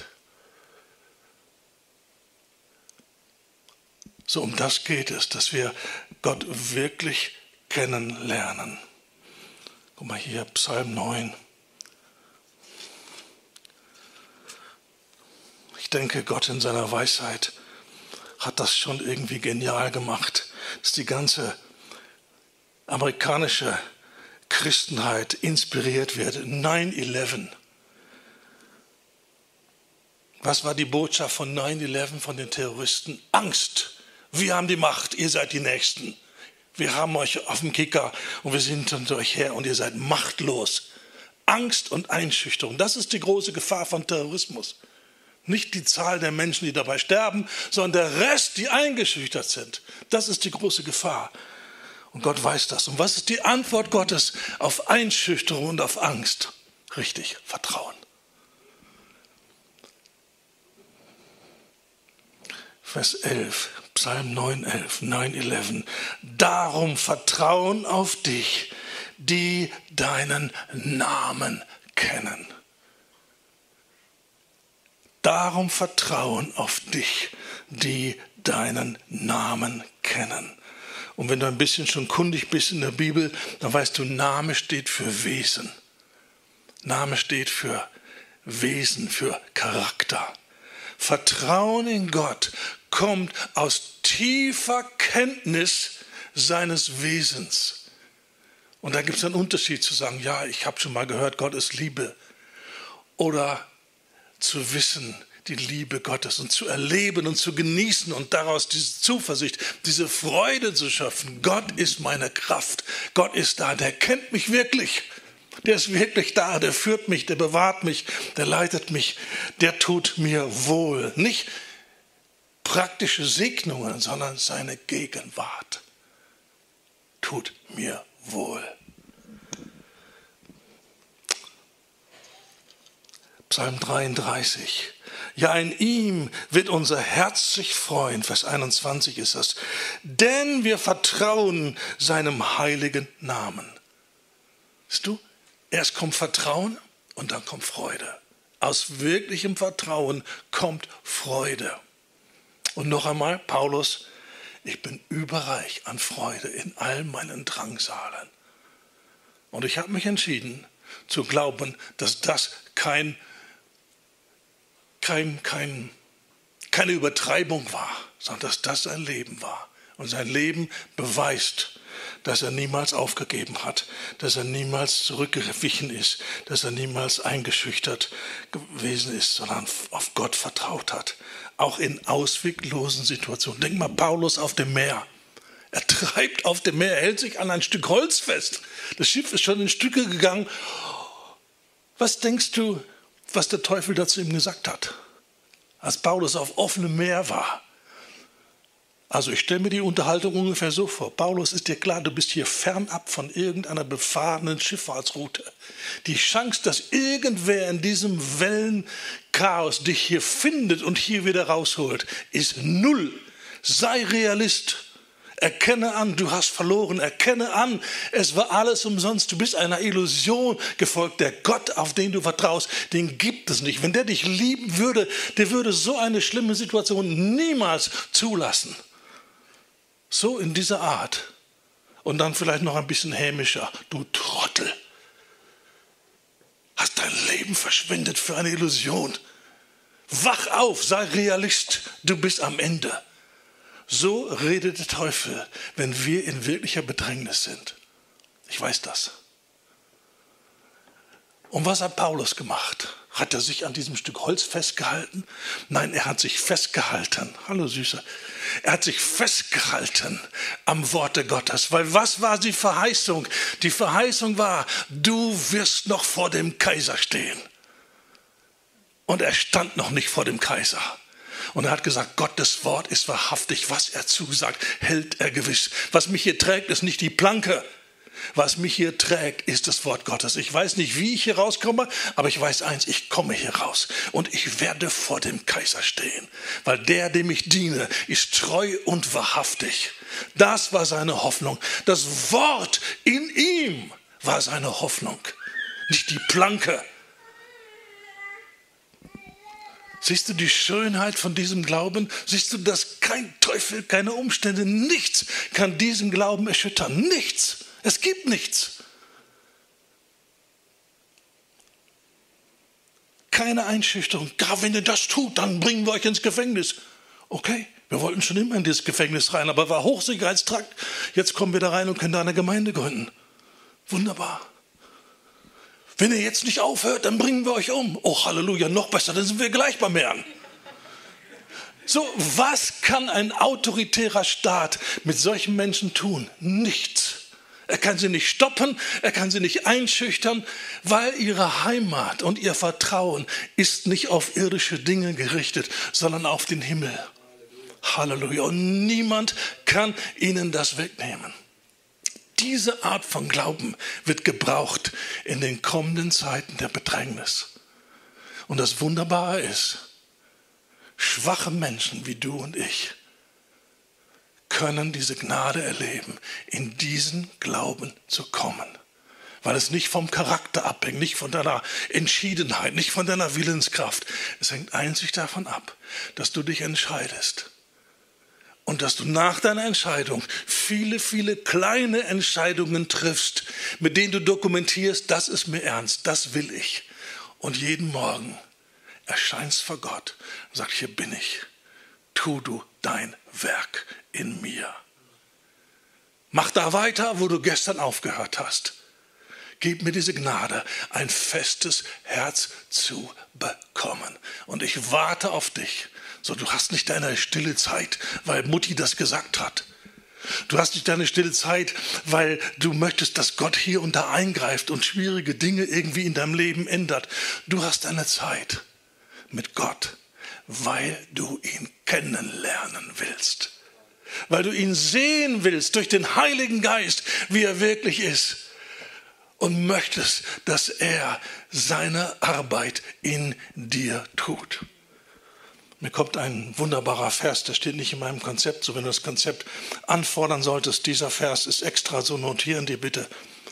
So, um das geht es, dass wir Gott wirklich kennenlernen. Guck mal hier, Psalm 9. Ich denke, Gott in seiner Weisheit hat das schon irgendwie genial gemacht, dass die ganze amerikanische Christenheit inspiriert wird. 9/11. Was war die Botschaft von 9/11 von den Terroristen? Angst. Wir haben die Macht, ihr seid die Nächsten. Wir haben euch auf dem Kicker und wir sind hinter euch her und ihr seid machtlos. Angst und Einschüchterung, das ist die große Gefahr von Terrorismus. Nicht die Zahl der Menschen, die dabei sterben, sondern der Rest, die eingeschüchtert sind. Das ist die große Gefahr. Und Gott weiß das. Und was ist die Antwort Gottes auf Einschüchterung und auf Angst? Richtig, Vertrauen. Vers 11, Psalm 9,11, 9/11. Darum vertrauen auf dich, die deinen Namen kennen. Darum vertrauen auf dich, die deinen Namen kennen. Und wenn du ein bisschen schon kundig bist in der Bibel, dann weißt du, Name steht für Wesen. Name steht für Wesen, für Charakter. Vertrauen in Gott kommt aus tiefer Kenntnis seines Wesens. Und da gibt es einen Unterschied zu sagen, ja, ich habe schon mal gehört, Gott ist Liebe. Oder zu wissen, die Liebe Gottes und zu erleben und zu genießen und daraus diese Zuversicht, diese Freude zu schöpfen. Gott ist meine Kraft. Gott ist da, der kennt mich wirklich. Der ist wirklich da, der führt mich, der bewahrt mich, der leitet mich, der tut mir wohl. Nicht praktische Segnungen, sondern seine Gegenwart tut mir wohl. Psalm 33. Ja, in ihm wird unser Herz sich freuen. Vers 21 ist das. Denn wir vertrauen seinem heiligen Namen. Siehst du? Erst kommt Vertrauen und dann kommt Freude. Aus wirklichem Vertrauen kommt Freude. Und noch einmal, Paulus, ich bin überreich an Freude in all meinen Drangsalen. Und ich habe mich entschieden zu glauben, dass das keine Übertreibung war, sondern dass das sein Leben war. Und sein Leben beweist, dass er niemals aufgegeben hat, dass er niemals zurückgewichen ist, dass er niemals eingeschüchtert gewesen ist, sondern auf Gott vertraut hat. Auch in ausweglosen Situationen. Denk mal, Paulus auf dem Meer. Er treibt auf dem Meer, er hält sich an ein Stück Holz fest. Das Schiff ist schon in Stücke gegangen. Was denkst du, was der Teufel dazu ihm gesagt hat, als Paulus auf offenem Meer war? Also ich stelle mir die Unterhaltung ungefähr so vor. Paulus, ist dir klar, du bist hier fernab von irgendeiner befahrenen Schifffahrtsroute. Die Chance, dass irgendwer in diesem Wellenchaos dich hier findet und hier wieder rausholt, ist null. Sei Realist. Erkenne an, du hast verloren. Erkenne an, es war alles umsonst. Du bist einer Illusion gefolgt. Der Gott, auf den du vertraust, den gibt es nicht. Wenn der dich lieben würde, der würde so eine schlimme Situation niemals zulassen. So in dieser Art. Und dann vielleicht noch ein bisschen hämischer. Du Trottel. Hast dein Leben verschwendet für eine Illusion. Wach auf, sei Realist. Du bist am Ende. So redet der Teufel, wenn wir in wirklicher Bedrängnis sind. Ich weiß das. Und was hat Paulus gemacht? Hat er sich an diesem Stück Holz festgehalten? Nein, er hat sich festgehalten. Hallo Süße. Er hat sich festgehalten am Worte Gottes. Weil was war die Verheißung? Die Verheißung war, du wirst noch vor dem Kaiser stehen. Und er stand noch nicht vor dem Kaiser. Und er hat gesagt, Gottes Wort ist wahrhaftig, was er zusagt, hält er gewiss. Was mich hier trägt, ist nicht die Planke. Was mich hier trägt, ist das Wort Gottes. Ich weiß nicht, wie ich hier rauskomme, aber ich weiß eins, ich komme hier raus. Und ich werde vor dem Kaiser stehen, weil der, dem ich diene, ist treu und wahrhaftig. Das war seine Hoffnung. Das Wort in ihm war seine Hoffnung, nicht die Planke. Siehst du die Schönheit von diesem Glauben? Siehst du, dass kein Teufel, keine Umstände, nichts kann diesen Glauben erschüttern? Nichts. Es gibt nichts. Keine Einschüchterung. Ja, wenn ihr das tut, dann bringen wir euch ins Gefängnis. Okay, wir wollten schon immer in dieses Gefängnis rein, aber war Hochsicherheitstrakt. Jetzt kommen wir da rein und können da eine Gemeinde gründen. Wunderbar. Wenn ihr jetzt nicht aufhört, dann bringen wir euch um. Oh, Halleluja, noch besser, dann sind wir gleich beim Herrn. So, was kann ein autoritärer Staat mit solchen Menschen tun? Nichts. Er kann sie nicht stoppen, er kann sie nicht einschüchtern, weil ihre Heimat und ihr Vertrauen ist nicht auf irdische Dinge gerichtet, sondern auf den Himmel. Halleluja. Und niemand kann ihnen das wegnehmen. Diese Art von Glauben wird gebraucht in den kommenden Zeiten der Bedrängnis. Und das Wunderbare ist, schwache Menschen wie du und ich können diese Gnade erleben, in diesen Glauben zu kommen. Weil es nicht vom Charakter abhängt, nicht von deiner Entschiedenheit, nicht von deiner Willenskraft. Es hängt einzig davon ab, dass du dich entscheidest. Und dass du nach deiner Entscheidung viele, viele kleine Entscheidungen triffst, mit denen du dokumentierst, das ist mir ernst, das will ich. Und jeden Morgen erscheinst vor Gott und sagst, hier bin ich, tu du dein Werk in mir. Mach da weiter, wo du gestern aufgehört hast. Gib mir diese Gnade, ein festes Herz zu bekommen. Und ich warte auf dich. So, du hast nicht deine stille Zeit, weil Mutti das gesagt hat. Du hast nicht deine stille Zeit, weil du möchtest, dass Gott hier und da eingreift und schwierige Dinge irgendwie in deinem Leben ändert. Du hast deine Zeit mit Gott, weil du ihn kennenlernen willst. Weil du ihn sehen willst durch den Heiligen Geist, wie er wirklich ist. Und möchtest, dass er seine Arbeit in dir tut. Mir kommt ein wunderbarer Vers, der steht nicht in meinem Konzept, so wenn du das Konzept anfordern solltest. Dieser Vers ist extra, so notieren dir bitte.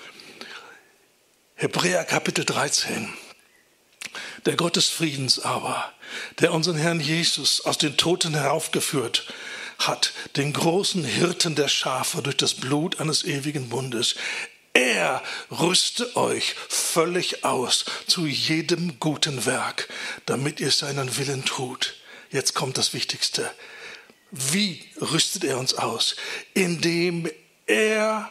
Hebräer Kapitel 13. Der Gott des Friedens aber, der unseren Herrn Jesus aus den Toten heraufgeführt hat, den großen Hirten der Schafe durch das Blut eines ewigen Bundes. Er rüste euch völlig aus zu jedem guten Werk, damit ihr seinen Willen tut. Jetzt kommt das Wichtigste. Wie rüstet er uns aus? Indem er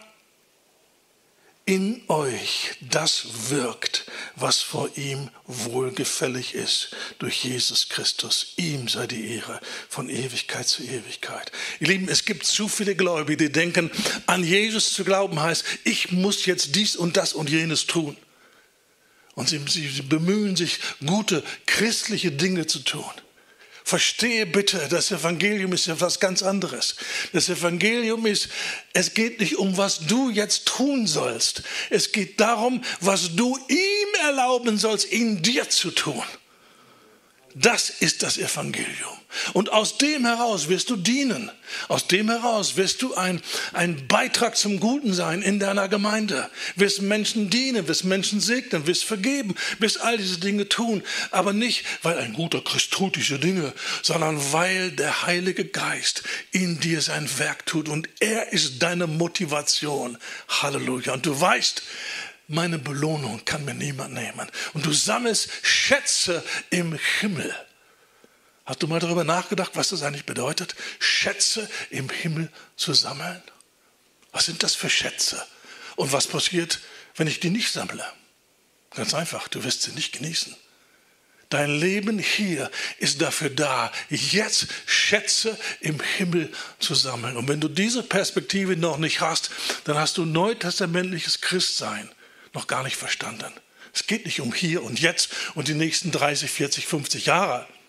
in euch das wirkt, was vor ihm wohlgefällig ist, durch Jesus Christus. Ihm sei die Ehre von Ewigkeit zu Ewigkeit. Ihr Lieben, es gibt zu viele Gläubige, die denken, an Jesus zu glauben heißt, ich muss jetzt dies und das und jenes tun. Und sie bemühen sich, gute christliche Dinge zu tun. Verstehe bitte, das Evangelium ist ja was ganz anderes. Das Evangelium ist, es geht nicht um, was du jetzt tun sollst. Es geht darum, was du ihm erlauben sollst, in dir zu tun. Das ist das Evangelium. Und aus dem heraus wirst du dienen. Aus dem heraus wirst du ein Beitrag zum Guten sein in deiner Gemeinde. Wirst Menschen dienen, wirst Menschen segnen, wirst vergeben, wirst all diese Dinge tun. Aber nicht, weil ein guter Christ tut diese Dinge, sondern weil der Heilige Geist in dir sein Werk tut. Und er ist deine Motivation. Halleluja. Und du weißt, meine Belohnung kann mir niemand nehmen. Und du sammelst Schätze im Himmel. Hast du mal darüber nachgedacht, was das eigentlich bedeutet, Schätze im Himmel zu sammeln? Was sind das für Schätze? Und was passiert, wenn ich die nicht sammle? Ganz einfach, du wirst sie nicht genießen. Dein Leben hier ist dafür da, jetzt Schätze im Himmel zu sammeln. Und wenn du diese Perspektive noch nicht hast, dann hast du neutestamentliches Christsein noch gar nicht verstanden. Es geht nicht um hier und jetzt und die nächsten 30, 40, 50 Jahre.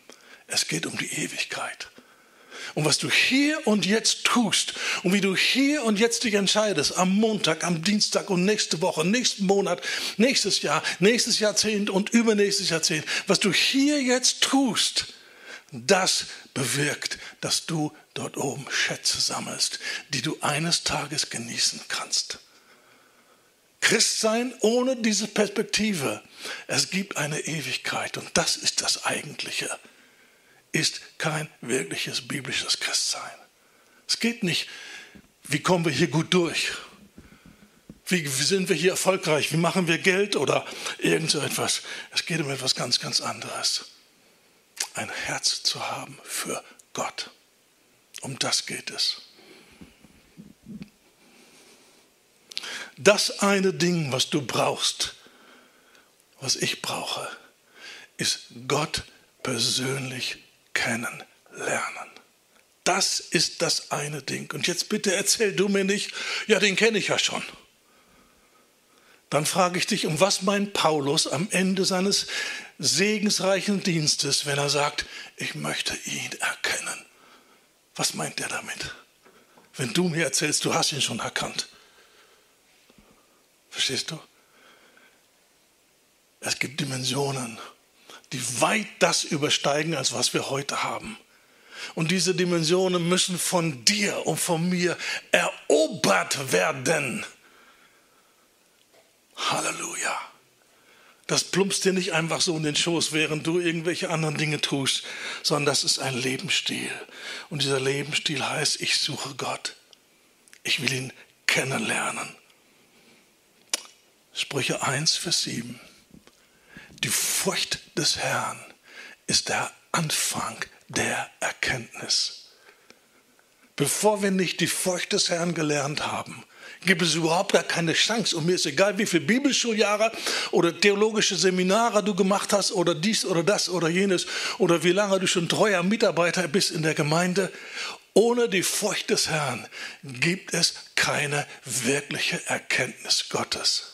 Es geht um die Ewigkeit. Und was du hier und jetzt tust und wie du hier und jetzt dich entscheidest, am Montag, am Dienstag und nächste Woche, nächsten Monat, nächstes Jahr, nächstes Jahrzehnt und übernächstes Jahrzehnt, was du hier jetzt tust, das bewirkt, dass du dort oben Schätze sammelst, die du eines Tages genießen kannst. Christsein ohne diese Perspektive, es gibt eine Ewigkeit und das ist das Eigentliche, ist kein wirkliches biblisches Christsein. Es geht nicht, wie kommen wir hier gut durch? Wie sind wir hier erfolgreich? Wie machen wir Geld oder irgend so etwas? Es geht um etwas ganz, ganz anderes. Ein Herz zu haben für Gott. Um das geht es. Das eine Ding, was du brauchst, was ich brauche, ist Gott persönlich kennenlernen. Das ist das eine Ding. Und jetzt bitte erzähl du mir nicht, ja, den kenne ich ja schon. Dann frage ich dich, um was meint Paulus am Ende seines segensreichen Dienstes, wenn er sagt, ich möchte ihn erkennen. Was meint er damit? Wenn du mir erzählst, du hast ihn schon erkannt. Verstehst du? Es gibt Dimensionen, die weit das übersteigen, als was wir heute haben. Und diese Dimensionen müssen von dir und von mir erobert werden. Halleluja. Das plumpst dir nicht einfach so in den Schoß, während du irgendwelche anderen Dinge tust, sondern das ist ein Lebensstil. Und dieser Lebensstil heißt, ich suche Gott. Ich will ihn kennenlernen. Sprüche 1, Vers 7. Die Furcht des Herrn ist der Anfang der Erkenntnis. Bevor wir nicht die Furcht des Herrn gelernt haben, gibt es überhaupt gar keine Chance. Und mir ist egal, wie viele Bibelschuljahre oder theologische Seminare du gemacht hast oder dies oder das oder jenes oder wie lange du schon treuer Mitarbeiter bist in der Gemeinde. Ohne die Furcht des Herrn gibt es keine wirkliche Erkenntnis Gottes.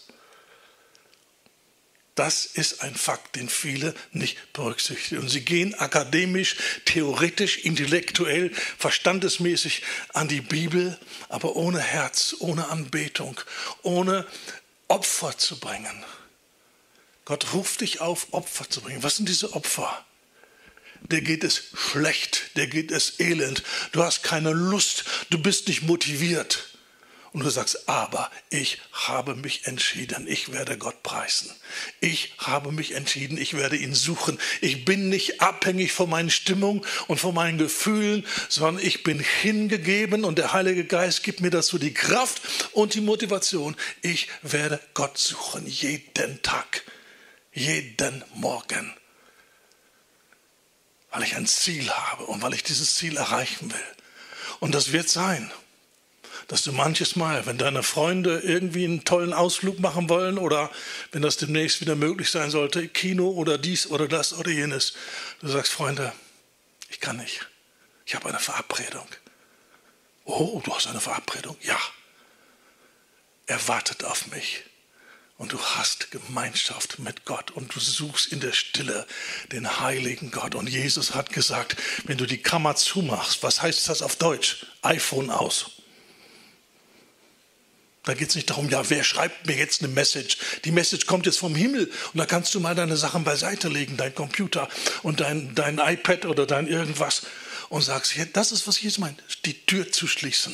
Das ist ein Fakt, den viele nicht berücksichtigen. Und sie gehen akademisch, theoretisch, intellektuell, verstandesmäßig an die Bibel, aber ohne Herz, ohne Anbetung, ohne Opfer zu bringen. Gott ruft dich auf, Opfer zu bringen. Was sind diese Opfer? Der geht es schlecht, der geht es elend. Du hast keine Lust, du bist nicht motiviert. Und du sagst, aber ich habe mich entschieden, ich werde Gott preisen. Ich habe mich entschieden, ich werde ihn suchen. Ich bin nicht abhängig von meinen Stimmungen und von meinen Gefühlen, sondern ich bin hingegeben und der Heilige Geist gibt mir dazu die Kraft und die Motivation. Ich werde Gott suchen, jeden Tag, jeden Morgen. Weil ich ein Ziel habe und weil ich dieses Ziel erreichen will. Und das wird sein, dass du manches Mal, wenn deine Freunde irgendwie einen tollen Ausflug machen wollen oder wenn das demnächst wieder möglich sein sollte, Kino oder dies oder das oder jenes, du sagst, Freunde, ich kann nicht. Ich habe eine Verabredung. Oh, du hast eine Verabredung? Ja. Er wartet auf mich. Und du hast Gemeinschaft mit Gott und du suchst in der Stille den heiligen Gott. Und Jesus hat gesagt, wenn du die Kammer zumachst, was heißt das auf Deutsch? iPhone aus. Da geht es nicht darum, ja, wer schreibt mir jetzt eine Message? Die Message kommt jetzt vom Himmel und da kannst du mal deine Sachen beiseite legen, dein Computer und dein iPad oder dein irgendwas und sagst, ja, das ist, was Jesus meint, die Tür zu schließen.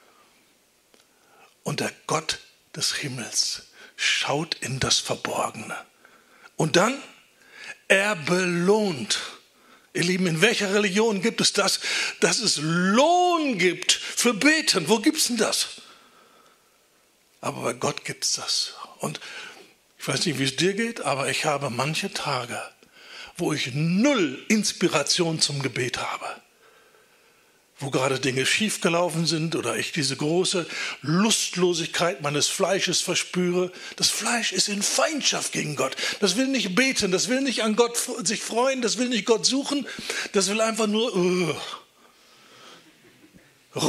Und der Gott des Himmels schaut in das Verborgene. Und dann, er belohnt. Ihr Lieben, in welcher Religion gibt es das, dass es Lohn gibt für Beten? Wo gibt es denn das? Aber bei Gott gibt es das. Und ich weiß nicht, wie es dir geht, aber ich habe manche Tage, wo ich null Inspiration zum Gebet habe. Wo gerade Dinge schiefgelaufen sind oder ich diese große Lustlosigkeit meines Fleisches verspüre. Das Fleisch ist in Feindschaft gegen Gott. Das will nicht beten, das will nicht an Gott sich freuen, das will nicht Gott suchen. Das will einfach nur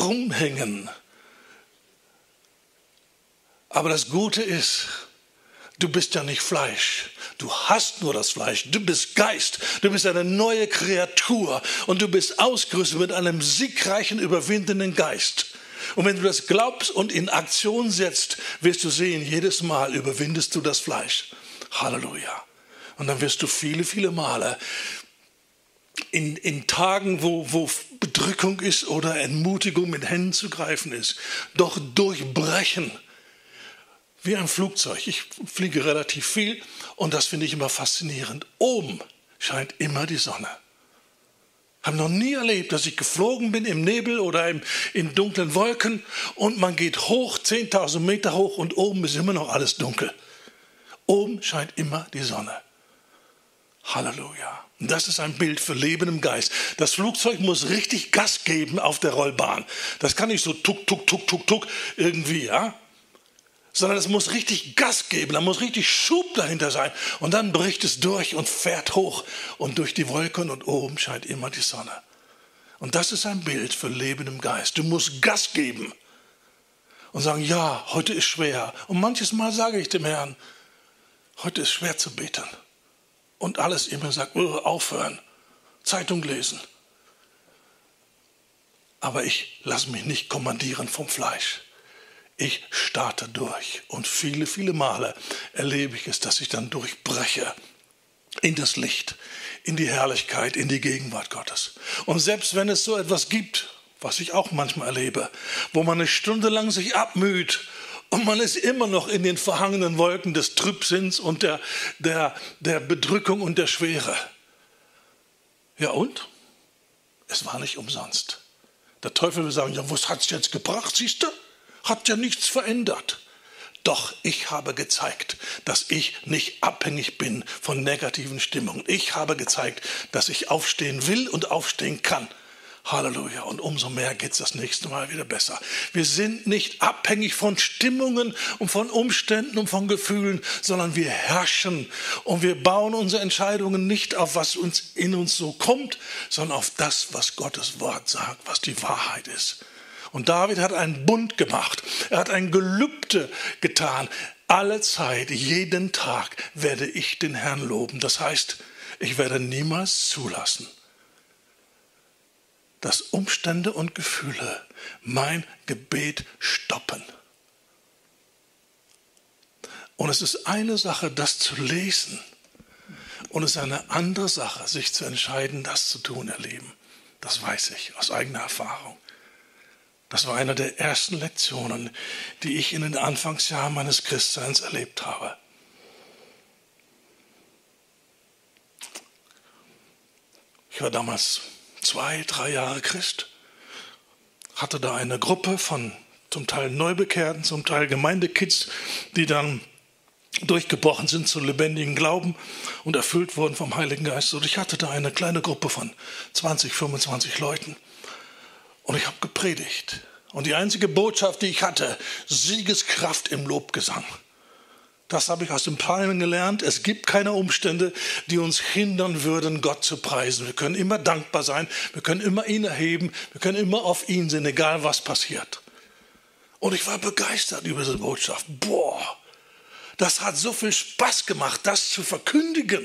rumhängen. Aber das Gute ist, Du bist ja nicht Fleisch. Du hast nur das Fleisch. Du bist Geist. Du bist eine neue Kreatur. Und du bist ausgerüstet mit einem siegreichen, überwindenden Geist. Und wenn du das glaubst und in Aktion setzt, wirst du sehen, jedes Mal überwindest du das Fleisch. Halleluja. Und dann wirst du viele, viele Male in Tagen, wo Bedrückung ist oder Entmutigung mit Händen zu greifen ist, doch durchbrechen. Wie ein Flugzeug. Ich fliege relativ viel und das finde ich immer faszinierend. Oben scheint immer die Sonne. Habe noch nie erlebt, dass ich geflogen bin im Nebel oder in dunklen Wolken und man geht hoch, 10.000 Meter hoch und oben ist immer noch alles dunkel. Oben scheint immer die Sonne. Halleluja. Und das ist ein Bild für Leben im Geist. Das Flugzeug muss richtig Gas geben auf der Rollbahn. Das kann nicht so tuck, tuck, tuck, tuck, tuck irgendwie, ja? Sondern es muss richtig Gas geben, da muss richtig Schub dahinter sein. Und dann bricht es durch und fährt hoch und durch die Wolken und oben scheint immer die Sonne. Und das ist ein Bild für Leben im Geist. Du musst Gas geben und sagen, ja, heute ist schwer. Und manches Mal sage ich dem Herrn, heute ist schwer zu beten. Und alles immer sagt, aufhören, Zeitung lesen. Aber ich lasse mich nicht kommandieren vom Fleisch. Ich starte durch und viele, viele Male erlebe ich es, dass ich dann durchbreche in das Licht, in die Herrlichkeit, in die Gegenwart Gottes. Und selbst wenn es so etwas gibt, was ich auch manchmal erlebe, wo man eine Stunde lang sich abmüht und man ist immer noch in den verhangenen Wolken des Trübsinns und der Bedrückung und der Schwere. Ja und? Es war nicht umsonst. Der Teufel will sagen, ja, was hat es jetzt gebracht, siehst du? Hat ja nichts verändert. Doch ich habe gezeigt, dass ich nicht abhängig bin von negativen Stimmungen. Ich habe gezeigt, dass ich aufstehen will und aufstehen kann. Halleluja. Und umso mehr geht es das nächste Mal wieder besser. Wir sind nicht abhängig von Stimmungen und von Umständen und von Gefühlen, sondern wir herrschen und wir bauen unsere Entscheidungen nicht auf, was uns in uns so kommt, sondern auf das, was Gottes Wort sagt, was die Wahrheit ist. Und David hat einen Bund gemacht. Er hat ein Gelübde getan. Alle Zeit, jeden Tag werde ich den Herrn loben. Das heißt, ich werde niemals zulassen, dass Umstände und Gefühle mein Gebet stoppen. Und es ist eine Sache, das zu lesen. Und es ist eine andere Sache, sich zu entscheiden, das zu tun, ihr Lieben. Das weiß ich aus eigener Erfahrung. Das war eine der ersten Lektionen, die ich in den Anfangsjahren meines Christseins erlebt habe. Ich war damals 2, 3 Jahre Christ, hatte da eine Gruppe von zum Teil Neubekehrten, zum Teil Gemeindekids, die dann durchgebrochen sind zu lebendigen Glauben und erfüllt wurden vom Heiligen Geist. Und ich hatte da eine kleine Gruppe von 20, 25 Leuten. Und ich habe gepredigt. Und die einzige Botschaft, die ich hatte, Siegeskraft im Lobgesang. Das habe ich aus dem Psalmen gelernt. Es gibt keine Umstände, die uns hindern würden, Gott zu preisen. Wir können immer dankbar sein, wir können immer ihn erheben, wir können immer auf ihn sehen, egal was passiert. Und ich war begeistert über diese Botschaft. Boah, das hat so viel Spaß gemacht, das zu verkündigen.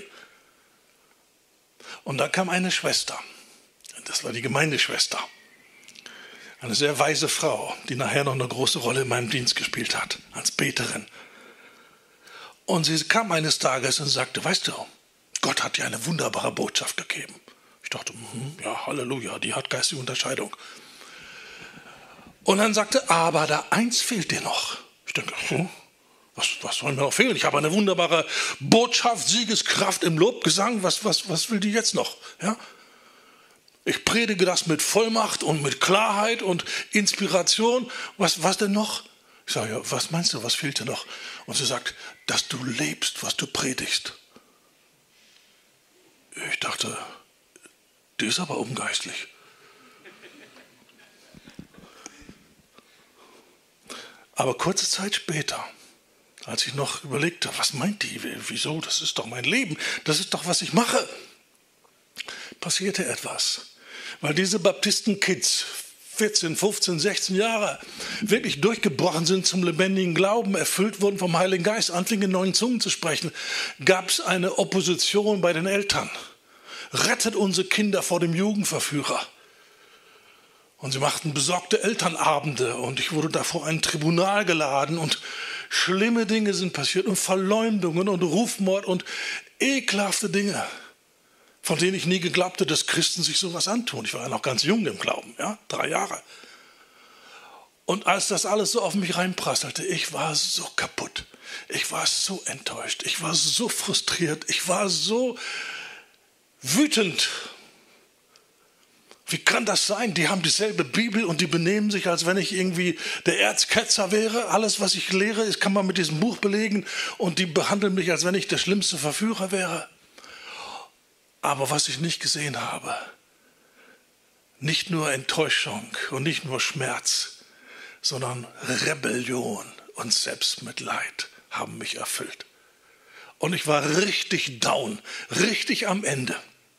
Und dann kam eine Schwester. Das war die Gemeindeschwester. Eine sehr weise Frau, die nachher noch eine große Rolle in meinem Dienst gespielt hat, als Beterin. Und sie kam eines Tages und sagte, weißt du, Gott hat dir eine wunderbare Botschaft gegeben. Ich dachte, ja, Halleluja, die hat geistige Unterscheidung. Und dann sagte, aber da eins fehlt dir noch. Ich denke, was soll mir noch fehlen? Ich habe eine wunderbare Botschaft, Siegeskraft im Lobgesang. Was will die jetzt noch? Ja? Ich predige das mit Vollmacht und mit Klarheit und Inspiration. Was denn noch? Ich sage, ja, was meinst du, was fehlt dir noch? Und sie sagt, dass du lebst, was du predigst. Ich dachte, die ist aber ungeistlich. Aber kurze Zeit später, als ich noch überlegte, was meint die, wieso, das ist doch mein Leben, das ist doch, was ich mache, passierte etwas. Weil diese Baptisten-Kids, 14, 15, 16 Jahre wirklich durchgebrochen sind zum lebendigen Glauben, erfüllt wurden vom Heiligen Geist, anfingen in neuen Zungen zu sprechen, gab es eine Opposition bei den Eltern. Rettet unsere Kinder vor dem Jugendverführer. Und sie machten besorgte Elternabende und ich wurde da vor ein Tribunal geladen und schlimme Dinge sind passiert und Verleumdungen und Rufmord und ekelhafte Dinge, von denen ich nie geglaubt hätte, dass Christen sich sowas antun. Ich war ja noch ganz jung im Glauben, ja, 3 Jahre. Und als das alles so auf mich reinprasselte, ich war so kaputt, ich war so enttäuscht, ich war so frustriert, ich war so wütend. Wie kann das sein? Die haben dieselbe Bibel und die benehmen sich, als wenn ich irgendwie der Erzketzer wäre. Alles, was ich lehre, kann man mit diesem Buch belegen und die behandeln mich, als wenn ich der schlimmste Verführer wäre. Aber was ich nicht gesehen habe, nicht nur Enttäuschung und nicht nur Schmerz, sondern Rebellion und Selbstmitleid haben mich erfüllt. Und ich war richtig down, richtig am Ende.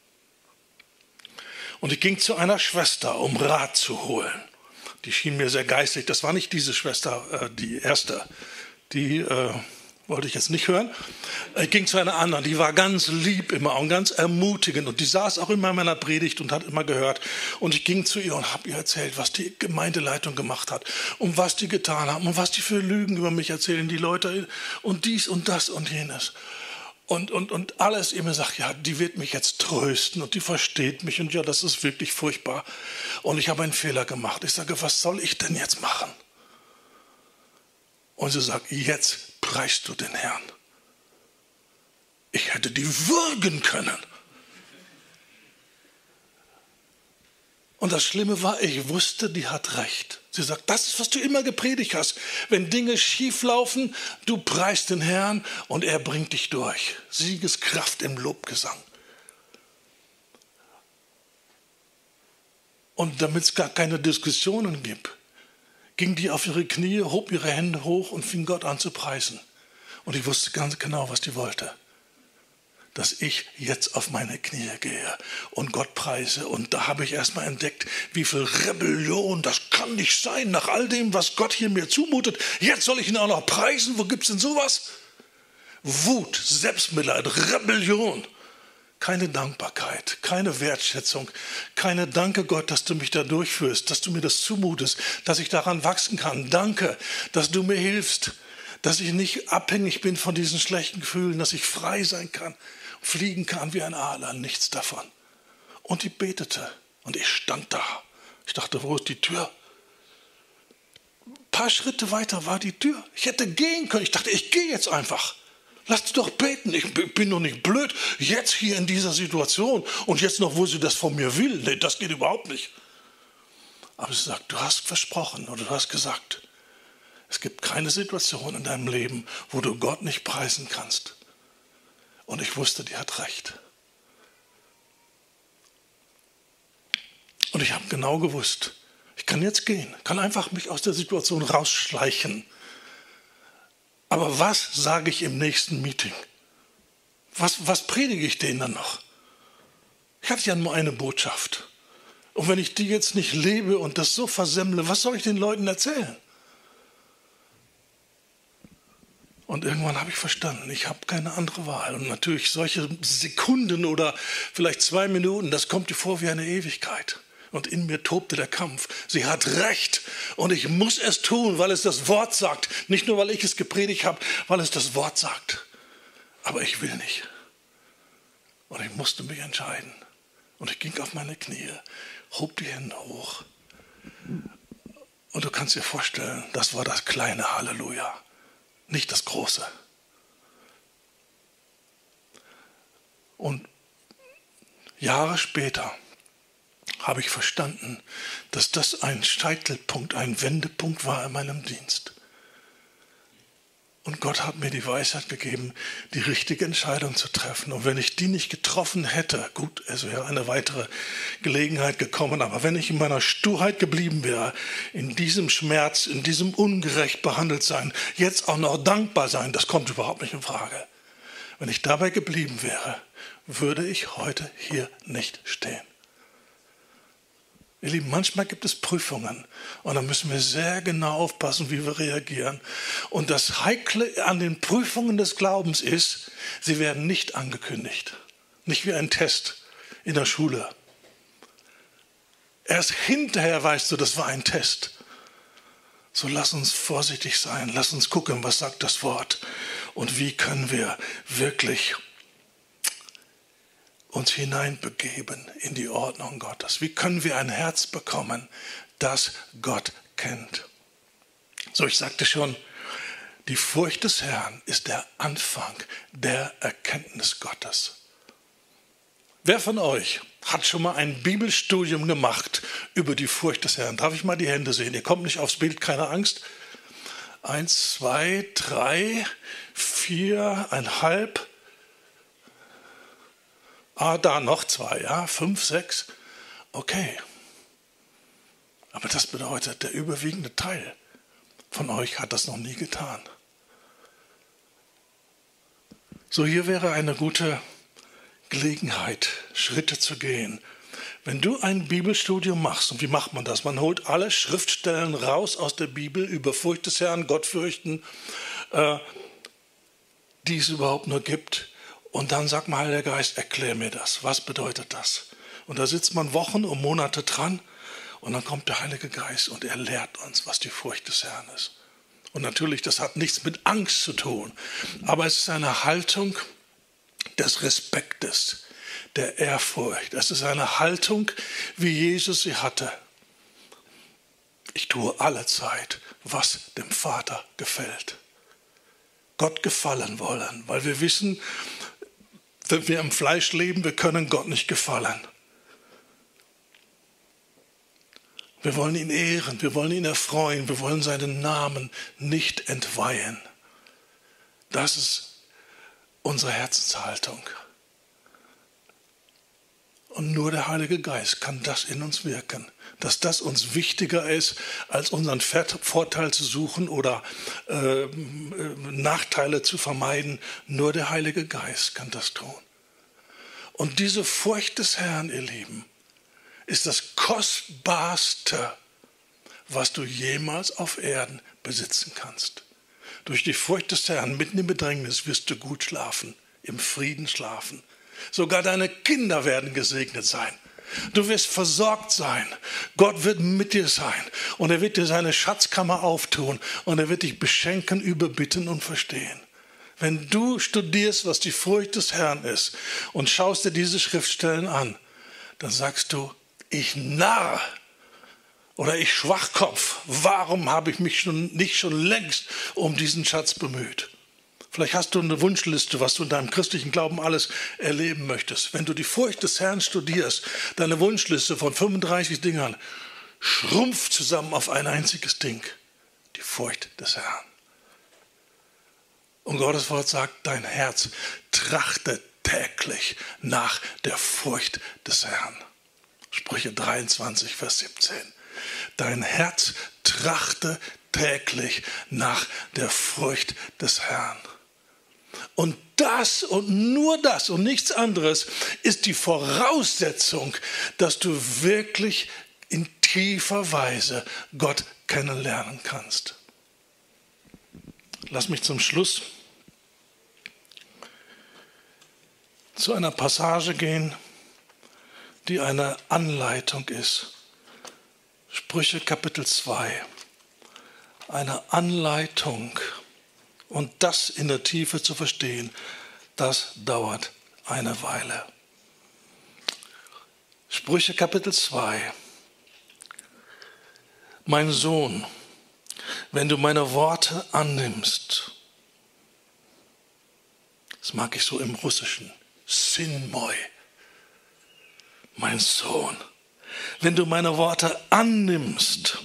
Und ich ging zu einer Schwester, um Rat zu holen. Die schien mir sehr geistlich. Das war nicht diese Schwester, die erste. Die wollte ich jetzt nicht hören. Ich ging zu einer anderen, die war ganz lieb immer und ganz ermutigend. Und die saß auch immer in meiner Predigt und hat immer gehört. Und ich ging zu ihr und habe ihr erzählt, was die Gemeindeleitung gemacht hat. Und was die getan haben und was die für Lügen über mich erzählen, die Leute. Und dies und das und jenes. Und alles ihr mir sagt, ja, die wird mich jetzt trösten und die versteht mich und ja, das ist wirklich furchtbar. Und ich habe einen Fehler gemacht. Ich sage, was soll ich denn jetzt machen? Und sie sagt, jetzt preist du den Herrn. Ich hätte die würgen können. Und das Schlimme war, ich wusste, die hat recht. Sie sagt, das ist, was du immer gepredigt hast. Wenn Dinge schief laufen, du preist den Herrn und er bringt dich durch. Siegeskraft im Lobgesang. Und damit es gar keine Diskussionen gibt, ging die auf ihre Knie, hob ihre Hände hoch und fing Gott an zu preisen. Und ich wusste ganz genau, was die wollte. Dass ich jetzt auf meine Knie gehe und Gott preise. Und da habe ich erstmal entdeckt, wie viel Rebellion, das kann nicht sein, nach all dem, was Gott hier mir zumutet. Jetzt soll ich ihn auch noch preisen, wo gibt es denn sowas? Wut, Selbstmitleid, Rebellion. Keine Dankbarkeit, keine Wertschätzung, keine Danke Gott, dass du mich da durchführst, dass du mir das zumutest, dass ich daran wachsen kann. Danke, dass du mir hilfst, dass ich nicht abhängig bin von diesen schlechten Gefühlen, dass ich frei sein kann, fliegen kann wie ein Adler, nichts davon. Und die betete und ich stand da. Ich dachte, wo ist die Tür? Ein paar Schritte weiter war die Tür. Ich hätte gehen können. Ich dachte, ich gehe jetzt einfach. Lass doch beten, ich bin doch nicht blöd, jetzt hier in dieser Situation und jetzt noch, wo sie das von mir will. Nee, das geht überhaupt nicht. Aber sie sagt, du hast versprochen oder du hast gesagt, es gibt keine Situation in deinem Leben, wo du Gott nicht preisen kannst. Und ich wusste, die hat recht. Und ich habe genau gewusst, ich kann jetzt gehen, kann einfach mich aus der Situation rausschleichen. Aber was sage ich im nächsten Meeting? Was predige ich denen dann noch? Ich hatte ja nur eine Botschaft. Und wenn ich die jetzt nicht lebe und das so versemmle, was soll ich den Leuten erzählen? Und irgendwann habe ich verstanden, ich habe keine andere Wahl. Und natürlich solche Sekunden oder vielleicht 2 Minuten, das kommt dir vor wie eine Ewigkeit. Und in mir tobte der Kampf. Sie hat recht und ich muss es tun, weil es das Wort sagt. Nicht nur, weil ich es gepredigt habe, weil es das Wort sagt. Aber ich will nicht. Und ich musste mich entscheiden. Und ich ging auf meine Knie, hob die Hände hoch. Und du kannst dir vorstellen, das war das kleine Halleluja, nicht das große. Und Jahre später habe ich verstanden, dass das ein Scheitelpunkt, ein Wendepunkt war in meinem Dienst. Und Gott hat mir die Weisheit gegeben, die richtige Entscheidung zu treffen. Und wenn ich die nicht getroffen hätte, gut, es wäre eine weitere Gelegenheit gekommen, aber wenn ich in meiner Sturheit geblieben wäre, in diesem Schmerz, in diesem ungerecht behandelt sein, jetzt auch noch dankbar sein, das kommt überhaupt nicht in Frage. Wenn ich dabei geblieben wäre, würde ich heute hier nicht stehen. Ihr Lieben, manchmal gibt es Prüfungen und da müssen wir sehr genau aufpassen, wie wir reagieren. Und das Heikle an den Prüfungen des Glaubens ist, sie werden nicht angekündigt. Nicht wie ein Test in der Schule. Erst hinterher weißt du, das war ein Test. So lass uns vorsichtig sein, lass uns gucken, was sagt das Wort und wie können wir wirklich uns hineinbegeben in die Ordnung Gottes. Wie können wir ein Herz bekommen, das Gott kennt? So, ich sagte schon, die Furcht des Herrn ist der Anfang der Erkenntnis Gottes. Wer von euch hat schon mal ein Bibelstudium gemacht über die Furcht des Herrn? Darf ich mal die Hände sehen? Ihr kommt nicht aufs Bild, keine Angst. 1, 2, 3, 4, 1,5. Da noch 2, ja, 5, 6. Okay. Aber das bedeutet, der überwiegende Teil von euch hat das noch nie getan. So, hier wäre eine gute Gelegenheit, Schritte zu gehen. Wenn du ein Bibelstudium machst, und wie macht man das? Man holt alle Schriftstellen raus aus der Bibel über Furcht des Herrn, Gott fürchten, die es überhaupt nur gibt. Und dann sagt man, Heiliger Geist, erklär mir das. Was bedeutet das? Und da sitzt man Wochen und Monate dran und dann kommt der Heilige Geist und er lehrt uns, was die Furcht des Herrn ist. Und natürlich, das hat nichts mit Angst zu tun, aber es ist eine Haltung des Respektes, der Ehrfurcht. Es ist eine Haltung, wie Jesus sie hatte. Ich tue allezeit, was dem Vater gefällt. Gott gefallen wollen, weil wir wissen, wenn wir im Fleisch leben, wir können Gott nicht gefallen. Wir wollen ihn ehren, wir wollen ihn erfreuen, wir wollen seinen Namen nicht entweihen. Das ist unsere Herzenshaltung. Und nur der Heilige Geist kann das in uns wirken. Dass das uns wichtiger ist, als unseren Vorteil zu suchen oder Nachteile zu vermeiden. Nur der Heilige Geist kann das tun. Und diese Furcht des Herrn, ihr Lieben, ist das Kostbarste, was du jemals auf Erden besitzen kannst. Durch die Furcht des Herrn, mitten im Bedrängnis, wirst du gut schlafen, im Frieden schlafen. Sogar deine Kinder werden gesegnet sein. Du wirst versorgt sein. Gott wird mit dir sein. Und er wird dir seine Schatzkammer auftun. Und er wird dich beschenken, überbitten und verstehen. Wenn du studierst, was die Furcht des Herrn ist und schaust dir diese Schriftstellen an, dann sagst du, ich Narr oder ich Schwachkopf, warum habe ich mich nicht schon längst um diesen Schatz bemüht? Vielleicht hast du eine Wunschliste, was du in deinem christlichen Glauben alles erleben möchtest. Wenn du die Furcht des Herrn studierst, deine Wunschliste von 35 Dingern schrumpft zusammen auf ein einziges Ding, die Furcht des Herrn. Und Gottes Wort sagt, dein Herz trachte täglich nach der Furcht des Herrn. Sprüche 23, Vers 17. Dein Herz trachte täglich nach der Furcht des Herrn. Und das und nur das und nichts anderes ist die Voraussetzung, dass du wirklich in tiefer Weise Gott kennenlernen kannst. Lass mich zum Schluss zu einer Passage gehen, die eine Anleitung ist. Sprüche Kapitel 2. Eine Anleitung. Und das in der Tiefe zu verstehen, das dauert eine Weile. Sprüche Kapitel 2. Mein Sohn, wenn du meine Worte annimmst, das mag ich so im Russischen, Syn moi, mein Sohn, wenn du meine Worte annimmst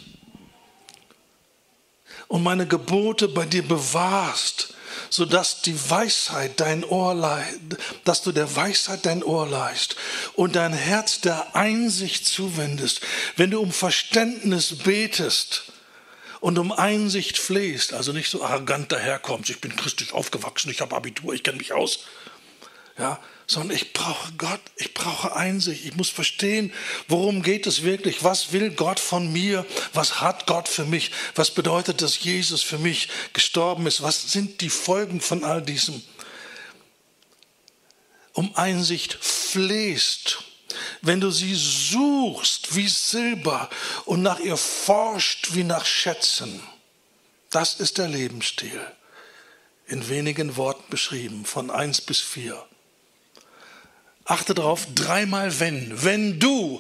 und meine Gebote bei dir bewahrst, sodass die Weisheit dein Ohr dass du der Weisheit dein Ohr leihst und dein Herz der Einsicht zuwendest, wenn du um Verständnis betest und um Einsicht flehst, also nicht so arrogant daherkommst, ich bin christlich aufgewachsen, ich habe Abitur, ich kenne mich aus, ja, sondern ich brauche Gott, ich brauche Einsicht. Ich muss verstehen, worum geht es wirklich? Was will Gott von mir? Was hat Gott für mich? Was bedeutet, dass Jesus für mich gestorben ist? Was sind die Folgen von all diesem? Um Einsicht flehst, wenn du sie suchst wie Silber und nach ihr forscht wie nach Schätzen. Das ist der Lebensstil. In wenigen Worten beschrieben, von 1 bis 4. Achte darauf, dreimal wenn du,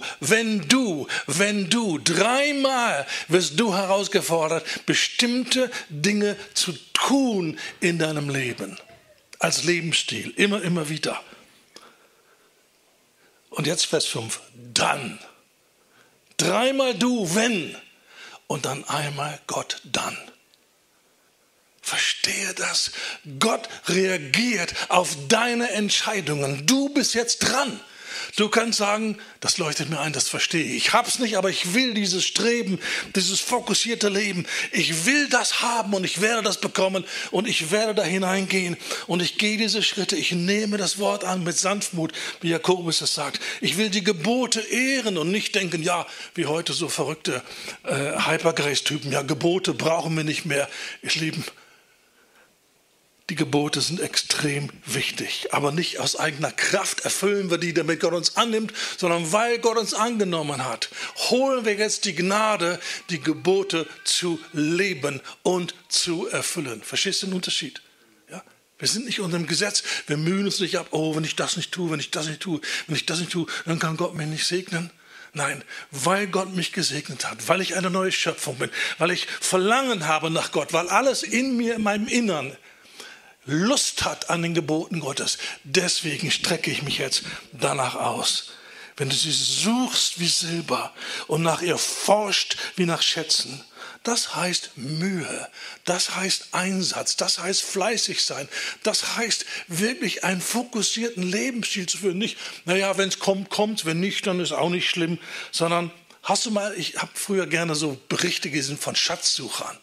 dreimal wirst du herausgefordert, bestimmte Dinge zu tun in deinem Leben. Als Lebensstil, immer wieder. Und jetzt Vers 5, dann. Dreimal du, wenn, und dann einmal Gott, dann. Verstehe das. Gott reagiert auf deine Entscheidungen. Du bist jetzt dran. Du kannst sagen, das leuchtet mir ein, das verstehe ich. Ich habe es nicht, aber ich will dieses Streben, dieses fokussierte Leben. Ich will das haben und ich werde das bekommen und ich werde da hineingehen und ich gehe diese Schritte. Ich nehme das Wort an mit Sanftmut, wie Jakobus es sagt. Ich will die Gebote ehren und nicht denken, ja, wie heute so verrückte Hypergrace-Typen, ja, Gebote brauchen wir nicht mehr. Ihr Lieben, die Gebote sind extrem wichtig, aber nicht aus eigener Kraft erfüllen wir die, damit Gott uns annimmt, sondern weil Gott uns angenommen hat, holen wir jetzt die Gnade, die Gebote zu leben und zu erfüllen. Verstehst du den Unterschied? Ja? Wir sind nicht unter dem Gesetz, wir mühen uns nicht ab, oh, wenn ich das nicht tue, wenn ich das nicht tue, dann kann Gott mich nicht segnen. Nein, weil Gott mich gesegnet hat, weil ich eine neue Schöpfung bin, weil ich Verlangen habe nach Gott, weil alles in mir, in meinem Innern Lust hat an den Geboten Gottes. Deswegen strecke ich mich jetzt danach aus. Wenn du sie suchst wie Silber und nach ihr forscht wie nach Schätzen, das heißt Mühe, das heißt Einsatz, das heißt fleißig sein, das heißt wirklich einen fokussierten Lebensstil zu führen. Nicht, naja, wenn es kommt, kommt, wenn nicht, dann ist auch nicht schlimm, sondern hast du mal, ich habe früher gerne so Berichte gesehen von Schatzsuchern.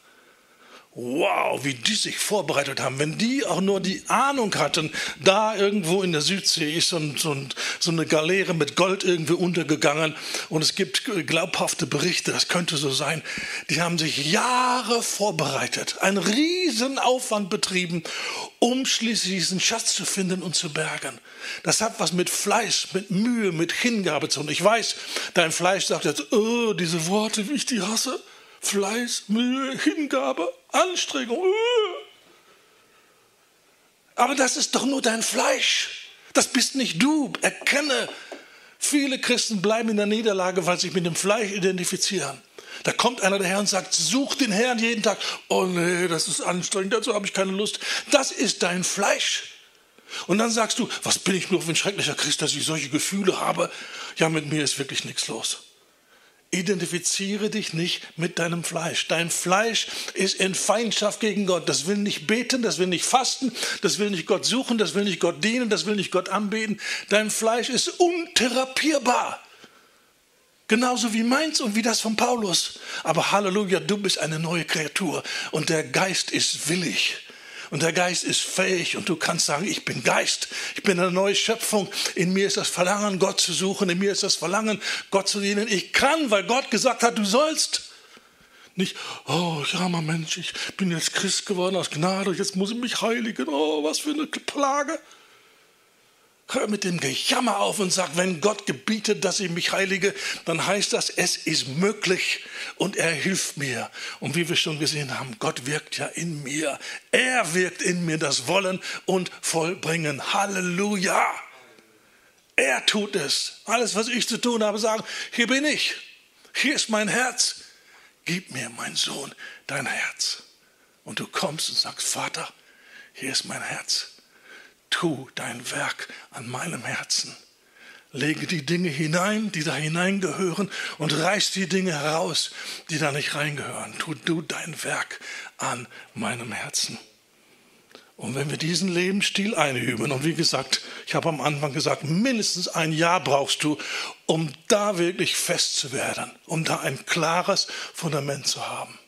Wow, wie die sich vorbereitet haben. Wenn die auch nur die Ahnung hatten, da irgendwo in der Südsee ist so eine Galeere mit Gold irgendwie untergegangen und es gibt glaubhafte Berichte, das könnte so sein. Die haben sich Jahre vorbereitet, einen riesen Aufwand betrieben, um schließlich diesen Schatz zu finden und zu bergen. Das hat was mit Fleiß, mit Mühe, mit Hingabe zu tun. Ich weiß, dein Fleisch sagt jetzt, oh, diese Worte, wie ich die hasse. Fleiß, Mühe, Hingabe, Anstrengung. Aber das ist doch nur dein Fleisch. Das bist nicht du. Erkenne, viele Christen bleiben in der Niederlage, weil sie sich mit dem Fleisch identifizieren. Da kommt einer daher und sagt, such den Herrn jeden Tag. Oh nee, das ist anstrengend, dazu habe ich keine Lust. Das ist dein Fleisch. Und dann sagst du, was bin ich nur für ein schrecklicher Christ, dass ich solche Gefühle habe. Ja, mit mir ist wirklich nichts los. Identifiziere dich nicht mit deinem Fleisch. Dein Fleisch ist in Feindschaft gegen Gott. Das will nicht beten, das will nicht fasten, das will nicht Gott suchen, das will nicht Gott dienen, das will nicht Gott anbeten. Dein Fleisch ist untherapierbar. Genauso wie meins und wie das von Paulus. Aber Halleluja, du bist eine neue Kreatur und der Geist ist willig. Und der Geist ist fähig und du kannst sagen, ich bin Geist, ich bin eine neue Schöpfung. In mir ist das Verlangen, Gott zu suchen, in mir ist das Verlangen, Gott zu dienen. Ich kann, weil Gott gesagt hat, du sollst. Nicht, oh, ich armer Mensch, ich bin jetzt Christ geworden aus Gnade, jetzt muss ich mich heiligen. Oh, was für eine Plage. Hör mit dem Gejammer auf und sag, wenn Gott gebietet, dass ich mich heilige, dann heißt das, es ist möglich und er hilft mir. Und wie wir schon gesehen haben, Gott wirkt ja in mir. Er wirkt in mir das Wollen und Vollbringen. Halleluja! Er tut es. Alles, was ich zu tun habe, sagen, hier bin ich. Hier ist mein Herz. Gib mir, mein Sohn, dein Herz. Und du kommst und sagst, Vater, hier ist mein Herz. Tu dein Werk an meinem Herzen. Lege die Dinge hinein, die da hineingehören und reiß die Dinge heraus, die da nicht reingehören. Tu du dein Werk an meinem Herzen. Und wenn wir diesen Lebensstil einüben, und wie gesagt, ich habe am Anfang gesagt, mindestens ein Jahr brauchst du, um da wirklich fest zu werden, um da ein klares Fundament zu haben.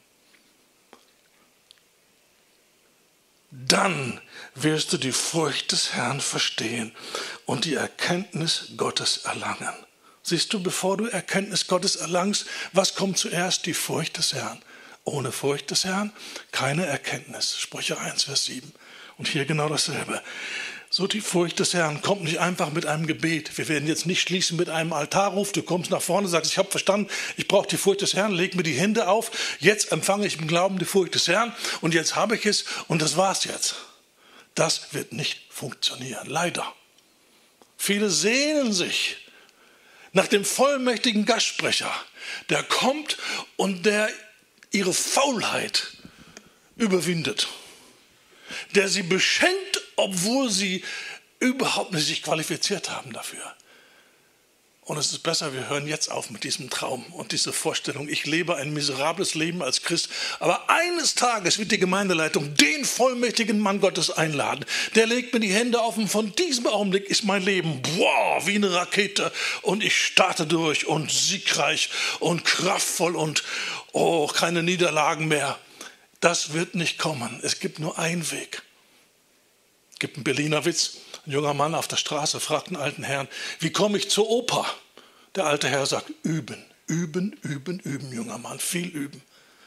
Dann wirst du die Furcht des Herrn verstehen und die Erkenntnis Gottes erlangen. Siehst du, bevor du Erkenntnis Gottes erlangst, was kommt zuerst? Die Furcht des Herrn. Ohne Furcht des Herrn keine Erkenntnis. Sprüche 1, Vers 7. Und hier genau dasselbe. So, die Furcht des Herrn kommt nicht einfach mit einem Gebet. Wir werden jetzt nicht schließen mit einem Altarruf. Du kommst nach vorne, sagst, ich habe verstanden, ich brauche die Furcht des Herrn, leg mir die Hände auf. Jetzt empfange ich im Glauben die Furcht des Herrn und jetzt habe ich es und das war's jetzt. Das wird nicht funktionieren, leider. Viele sehnen sich nach dem vollmächtigen Gastsprecher, der kommt und der ihre Faulheit überwindet, der sie beschenkt, obwohl sie überhaupt nicht sich qualifiziert haben dafür. Und es ist besser, wir hören jetzt auf mit diesem Traum und dieser Vorstellung. Ich lebe ein miserables Leben als Christ, aber eines Tages wird die Gemeindeleitung den vollmächtigen Mann Gottes einladen. Der legt mir die Hände auf und von diesem Augenblick ist mein Leben wie eine Rakete und ich starte durch und siegreich und kraftvoll und keine Niederlagen mehr. Das wird nicht kommen. Es gibt nur einen Weg. Es gibt einen Berliner Witz. Ein junger Mann auf der Straße fragt einen alten Herrn, wie komme ich zur Oper? Der alte Herr sagt, üben, üben, üben, üben, junger Mann, viel üben.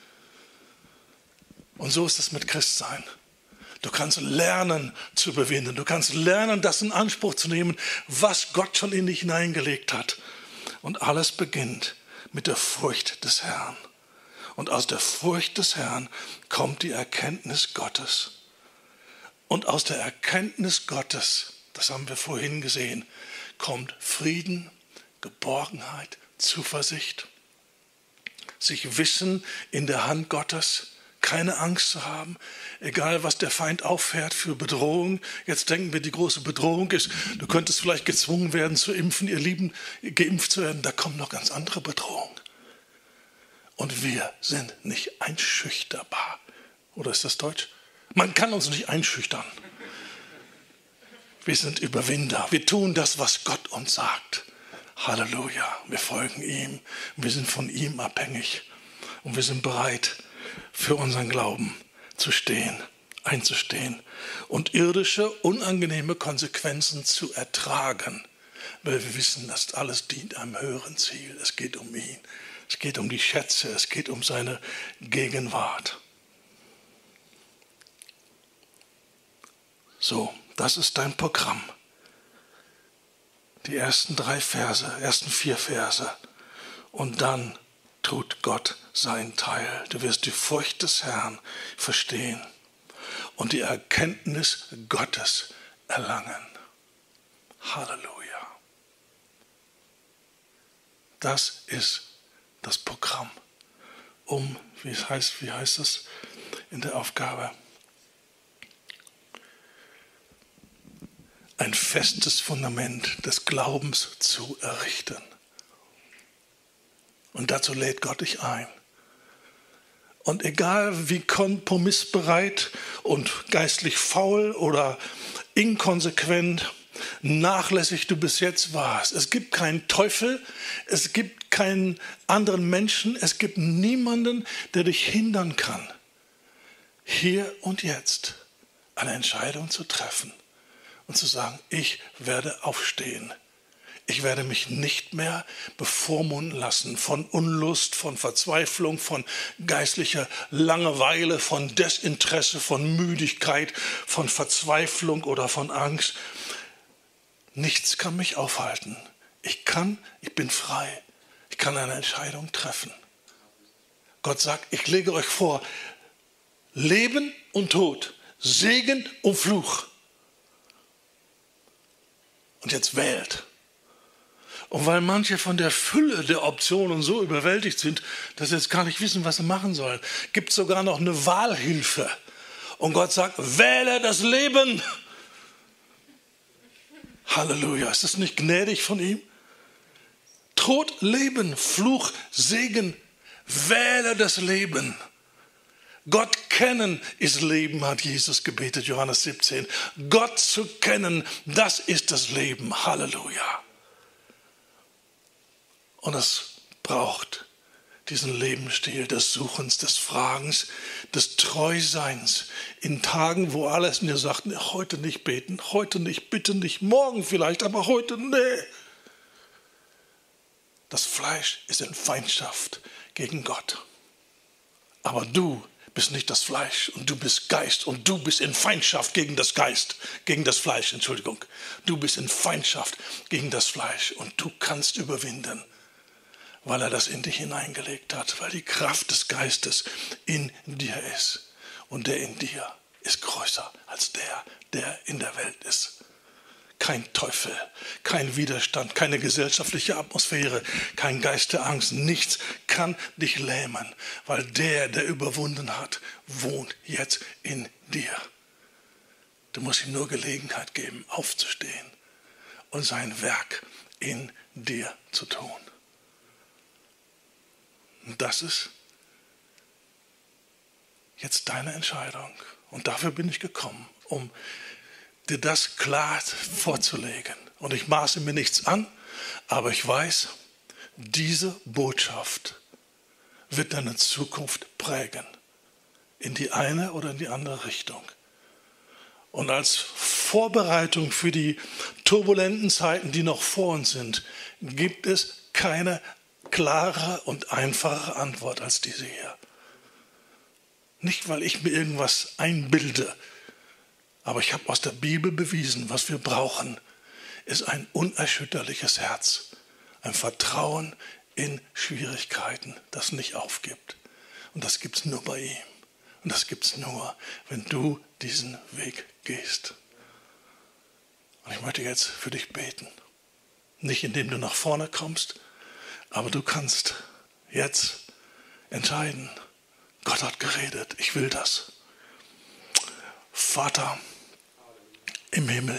Und so ist es mit Christsein. Du kannst lernen zu überwinden. Du kannst lernen, das in Anspruch zu nehmen, was Gott schon in dich hineingelegt hat. Und alles beginnt mit der Furcht des Herrn. Und aus der Furcht des Herrn kommt die Erkenntnis Gottes. Und aus der Erkenntnis Gottes, das haben wir vorhin gesehen, kommt Frieden, Geborgenheit, Zuversicht, sich wissen in der Hand Gottes, keine Angst zu haben, egal was der Feind auffährt für Bedrohung. Jetzt denken wir, die große Bedrohung ist, du könntest vielleicht gezwungen werden zu impfen, ihr Lieben, geimpft zu werden. Da kommt noch ganz andere Bedrohung. Und wir sind nicht einschüchterbar. Oder ist das Deutsch? Man kann uns nicht einschüchtern. Wir sind Überwinder. Wir tun das, was Gott uns sagt. Halleluja. Wir folgen ihm. Wir sind von ihm abhängig. Und wir sind bereit, für unseren Glauben zu stehen, einzustehen und irdische, unangenehme Konsequenzen zu ertragen. Weil wir wissen, dass alles dient einem höheren Ziel. Es geht um ihn. Es geht um die Schätze. Es geht um seine Gegenwart. So, das ist dein Programm. Die ersten 4 Verse. Und dann tut Gott sein Teil. Du wirst die Furcht des Herrn verstehen und die Erkenntnis Gottes erlangen. Halleluja. Das ist das Programm. Wie heißt es in der Aufgabe? Ein festes Fundament des Glaubens zu errichten. Und dazu lädt Gott dich ein. Und egal wie kompromissbereit und geistlich faul oder inkonsequent, nachlässig du bis jetzt warst, es gibt keinen Teufel, es gibt keinen anderen Menschen, es gibt niemanden, der dich hindern kann, hier und jetzt eine Entscheidung zu treffen. Und zu sagen, ich werde aufstehen. Ich werde mich nicht mehr bevormunden lassen von Unlust, von Verzweiflung, von geistlicher Langeweile, von Desinteresse, von Müdigkeit, von Verzweiflung oder von Angst. Nichts kann mich aufhalten. Ich bin frei. Ich kann eine Entscheidung treffen. Gott sagt, ich lege euch vor, Leben und Tod, Segen und Fluch. Und jetzt wählt. Und weil manche von der Fülle der Optionen so überwältigt sind, dass sie jetzt gar nicht wissen, was sie machen sollen, gibt es sogar noch eine Wahlhilfe. Und Gott sagt, wähle das Leben. Halleluja, ist das nicht gnädig von ihm? Tod, Leben, Fluch, Segen, wähle das Leben. Gott kennen ist Leben, hat Jesus gebetet, Johannes 17. Gott zu kennen, das ist das Leben. Halleluja. Und es braucht diesen Lebensstil des Suchens, des Fragens, des Treuseins in Tagen, wo alles mir sagt, heute nicht beten, heute nicht, bitte nicht, morgen vielleicht, aber heute nee. Das Fleisch ist in Feindschaft gegen Gott. Aber du bist nicht das Fleisch und du bist Geist und du bist in Feindschaft gegen das Fleisch, Entschuldigung. Du bist in Feindschaft gegen das Fleisch und du kannst überwinden, weil er das in dich hineingelegt hat, weil die Kraft des Geistes in dir ist. Und der in dir ist größer als der in der Welt ist. Kein Teufel, kein Widerstand, keine gesellschaftliche Atmosphäre, kein Geist der Angst. Nichts kann dich lähmen, weil der überwunden hat, wohnt jetzt in dir. Du musst ihm nur Gelegenheit geben, aufzustehen und sein Werk in dir zu tun. Und das ist jetzt deine Entscheidung. Und dafür bin ich gekommen, um dir das klar vorzulegen. Und ich maße mir nichts an, aber ich weiß, diese Botschaft wird deine Zukunft prägen. In die eine oder in die andere Richtung. Und als Vorbereitung für die turbulenten Zeiten, die noch vor uns sind, gibt es keine klare und einfache Antwort als diese hier. Nicht, weil ich mir irgendwas einbilde, aber ich habe aus der Bibel bewiesen, was wir brauchen, ist ein unerschütterliches Herz, ein Vertrauen in Schwierigkeiten, das nicht aufgibt. Und das gibt es nur bei ihm. Und das gibt es nur, wenn du diesen Weg gehst. Und ich möchte jetzt für dich beten. Nicht indem du nach vorne kommst, aber du kannst jetzt entscheiden, Gott hat geredet, ich will das. Vater im Himmel,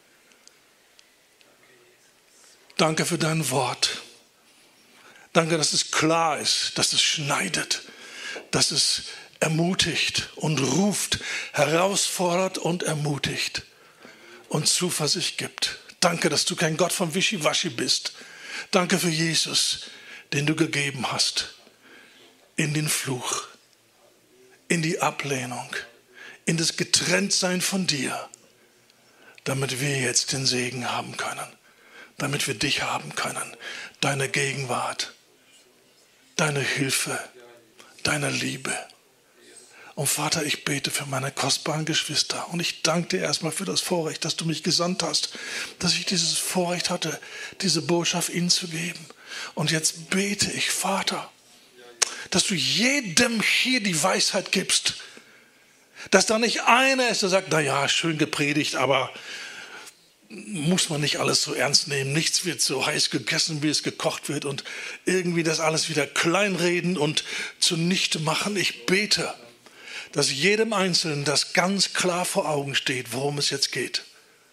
danke für dein Wort. Danke, dass es klar ist, dass es schneidet, dass es ermutigt und ruft, herausfordert und ermutigt und Zuversicht gibt. Danke, dass du kein Gott von Wischiwaschi bist. Danke für Jesus, den du gegeben hast, in den Fluch, in die Ablehnung, in das Getrenntsein von dir, damit wir jetzt den Segen haben können, damit wir dich haben können, deine Gegenwart, deine Hilfe, deine Liebe. Und Vater, ich bete für meine kostbaren Geschwister und ich danke dir erstmal für das Vorrecht, dass du mich gesandt hast, dass ich dieses Vorrecht hatte, diese Botschaft ihnen zu geben. Und jetzt bete ich, Vater, dass du jedem hier die Weisheit gibst, dass da nicht einer ist, der sagt, naja, schön gepredigt, aber muss man nicht alles so ernst nehmen. Nichts wird so heiß gegessen, wie es gekocht wird und irgendwie das alles wieder kleinreden und zunichte machen. Ich bete, dass jedem Einzelnen das ganz klar vor Augen steht, worum es jetzt geht.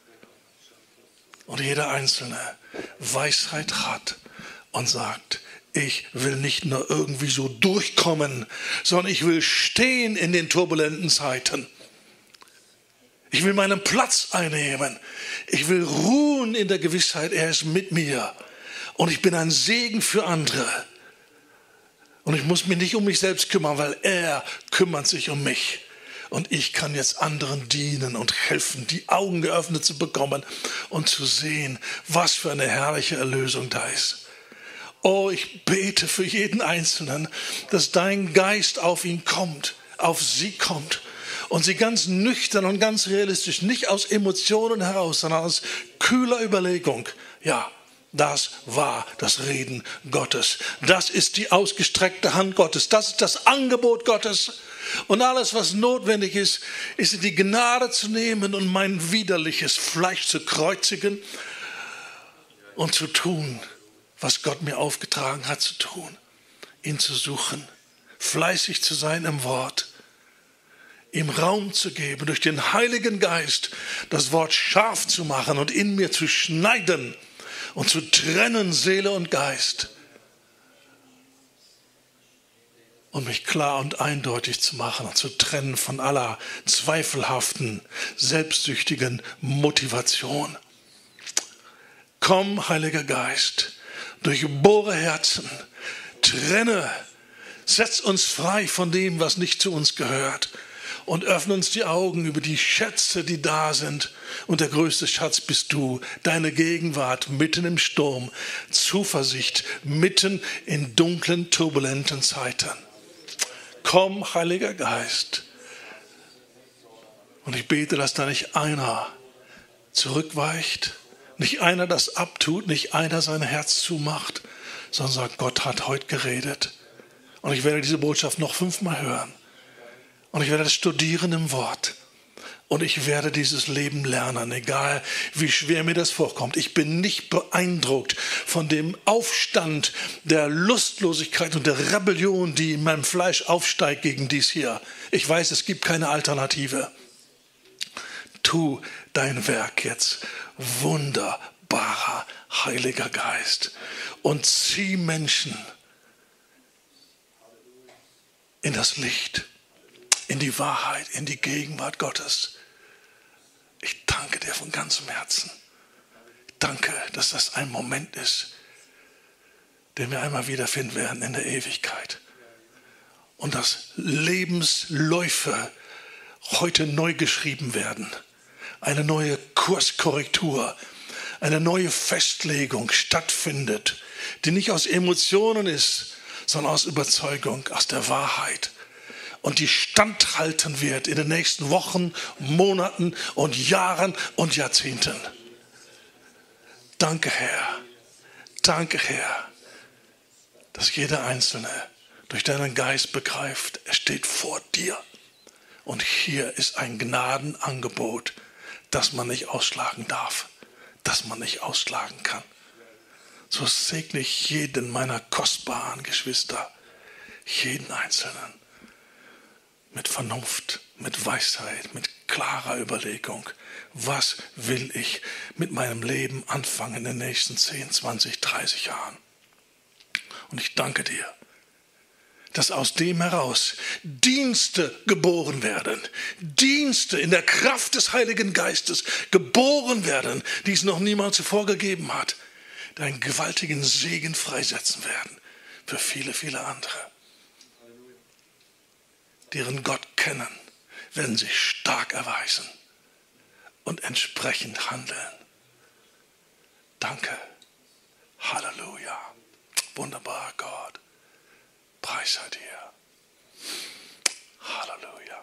Und jeder Einzelne Weisheit hat und sagt, ich will nicht nur irgendwie so durchkommen, sondern ich will stehen in den turbulenten Zeiten. Ich will meinen Platz einnehmen. Ich will ruhen in der Gewissheit, er ist mit mir. Und ich bin ein Segen für andere. Und ich muss mich nicht um mich selbst kümmern, weil er kümmert sich um mich. Und ich kann jetzt anderen dienen und helfen, die Augen geöffnet zu bekommen und zu sehen, was für eine herrliche Erlösung da ist. Oh, ich bete für jeden Einzelnen, dass dein Geist auf ihn kommt, auf sie kommt und sie ganz nüchtern und ganz realistisch, nicht aus Emotionen heraus, sondern aus kühler Überlegung, ja, das war das Reden Gottes. Das ist die ausgestreckte Hand Gottes. Das ist das Angebot Gottes. Und alles, was notwendig ist, ist die Gnade zu nehmen und mein widerliches Fleisch zu kreuzigen und zu tun, was Gott mir aufgetragen hat zu tun. Ihn zu suchen, fleißig zu sein im Wort, ihm Raum zu geben, durch den Heiligen Geist das Wort scharf zu machen und in mir zu schneiden und zu trennen Seele und Geist und mich klar und eindeutig zu machen und zu trennen von aller zweifelhaften, selbstsüchtigen Motivation. Komm, Heiliger Geist, durchbohre Herzen, trenne Setz uns frei von dem, was nicht zu uns gehört. Und öffne uns die Augen über die Schätze, die da sind. Und der größte Schatz bist du, deine Gegenwart mitten im Sturm, Zuversicht mitten in dunklen, turbulenten Zeiten. Komm, Heiliger Geist. Und ich bete, dass da nicht einer zurückweicht, nicht einer das abtut, nicht einer sein Herz zumacht, sondern sagt, Gott hat heute geredet. Und ich werde diese Botschaft noch 5-mal hören. Und ich werde das studieren im Wort. Und ich werde dieses Leben lernen, egal wie schwer mir das vorkommt. Ich bin nicht beeindruckt von dem Aufstand der Lustlosigkeit und der Rebellion, die in meinem Fleisch aufsteigt gegen dies hier. Ich weiß, es gibt keine Alternative. Tu dein Werk jetzt, wunderbarer Heiliger Geist. Und zieh Menschen in das Licht, in die Wahrheit, in die Gegenwart Gottes. Ich danke dir von ganzem Herzen. Ich danke, dass das ein Moment ist, den wir einmal wiederfinden werden in der Ewigkeit. Und dass Lebensläufe heute neu geschrieben werden. Eine neue Kurskorrektur, eine neue Festlegung stattfindet, die nicht aus Emotionen ist, sondern aus Überzeugung, aus der Wahrheit. Und die standhalten wird in den nächsten Wochen, Monaten und Jahren und Jahrzehnten. Danke, Herr, dass jeder Einzelne durch deinen Geist begreift, er steht vor dir. Und hier ist ein Gnadenangebot, das man nicht ausschlagen darf, das man nicht ausschlagen kann. So segne ich jeden meiner kostbaren Geschwister, jeden Einzelnen. Mit Vernunft, mit Weisheit, mit klarer Überlegung. Was will ich mit meinem Leben anfangen in den nächsten 10, 20, 30 Jahren? Und ich danke dir, dass aus dem heraus Dienste geboren werden. Dienste in der Kraft des Heiligen Geistes geboren werden, die es noch niemand zuvor gegeben hat, die einen gewaltigen Segen freisetzen werden für viele, viele andere. Die ihren Gott kennen, werden sich stark erweisen und entsprechend handeln. Danke. Halleluja. Wunderbarer Gott. Preis sei dir. Halleluja.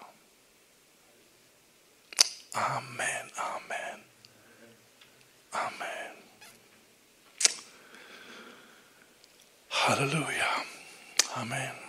Amen, Amen. Amen. Halleluja. Amen.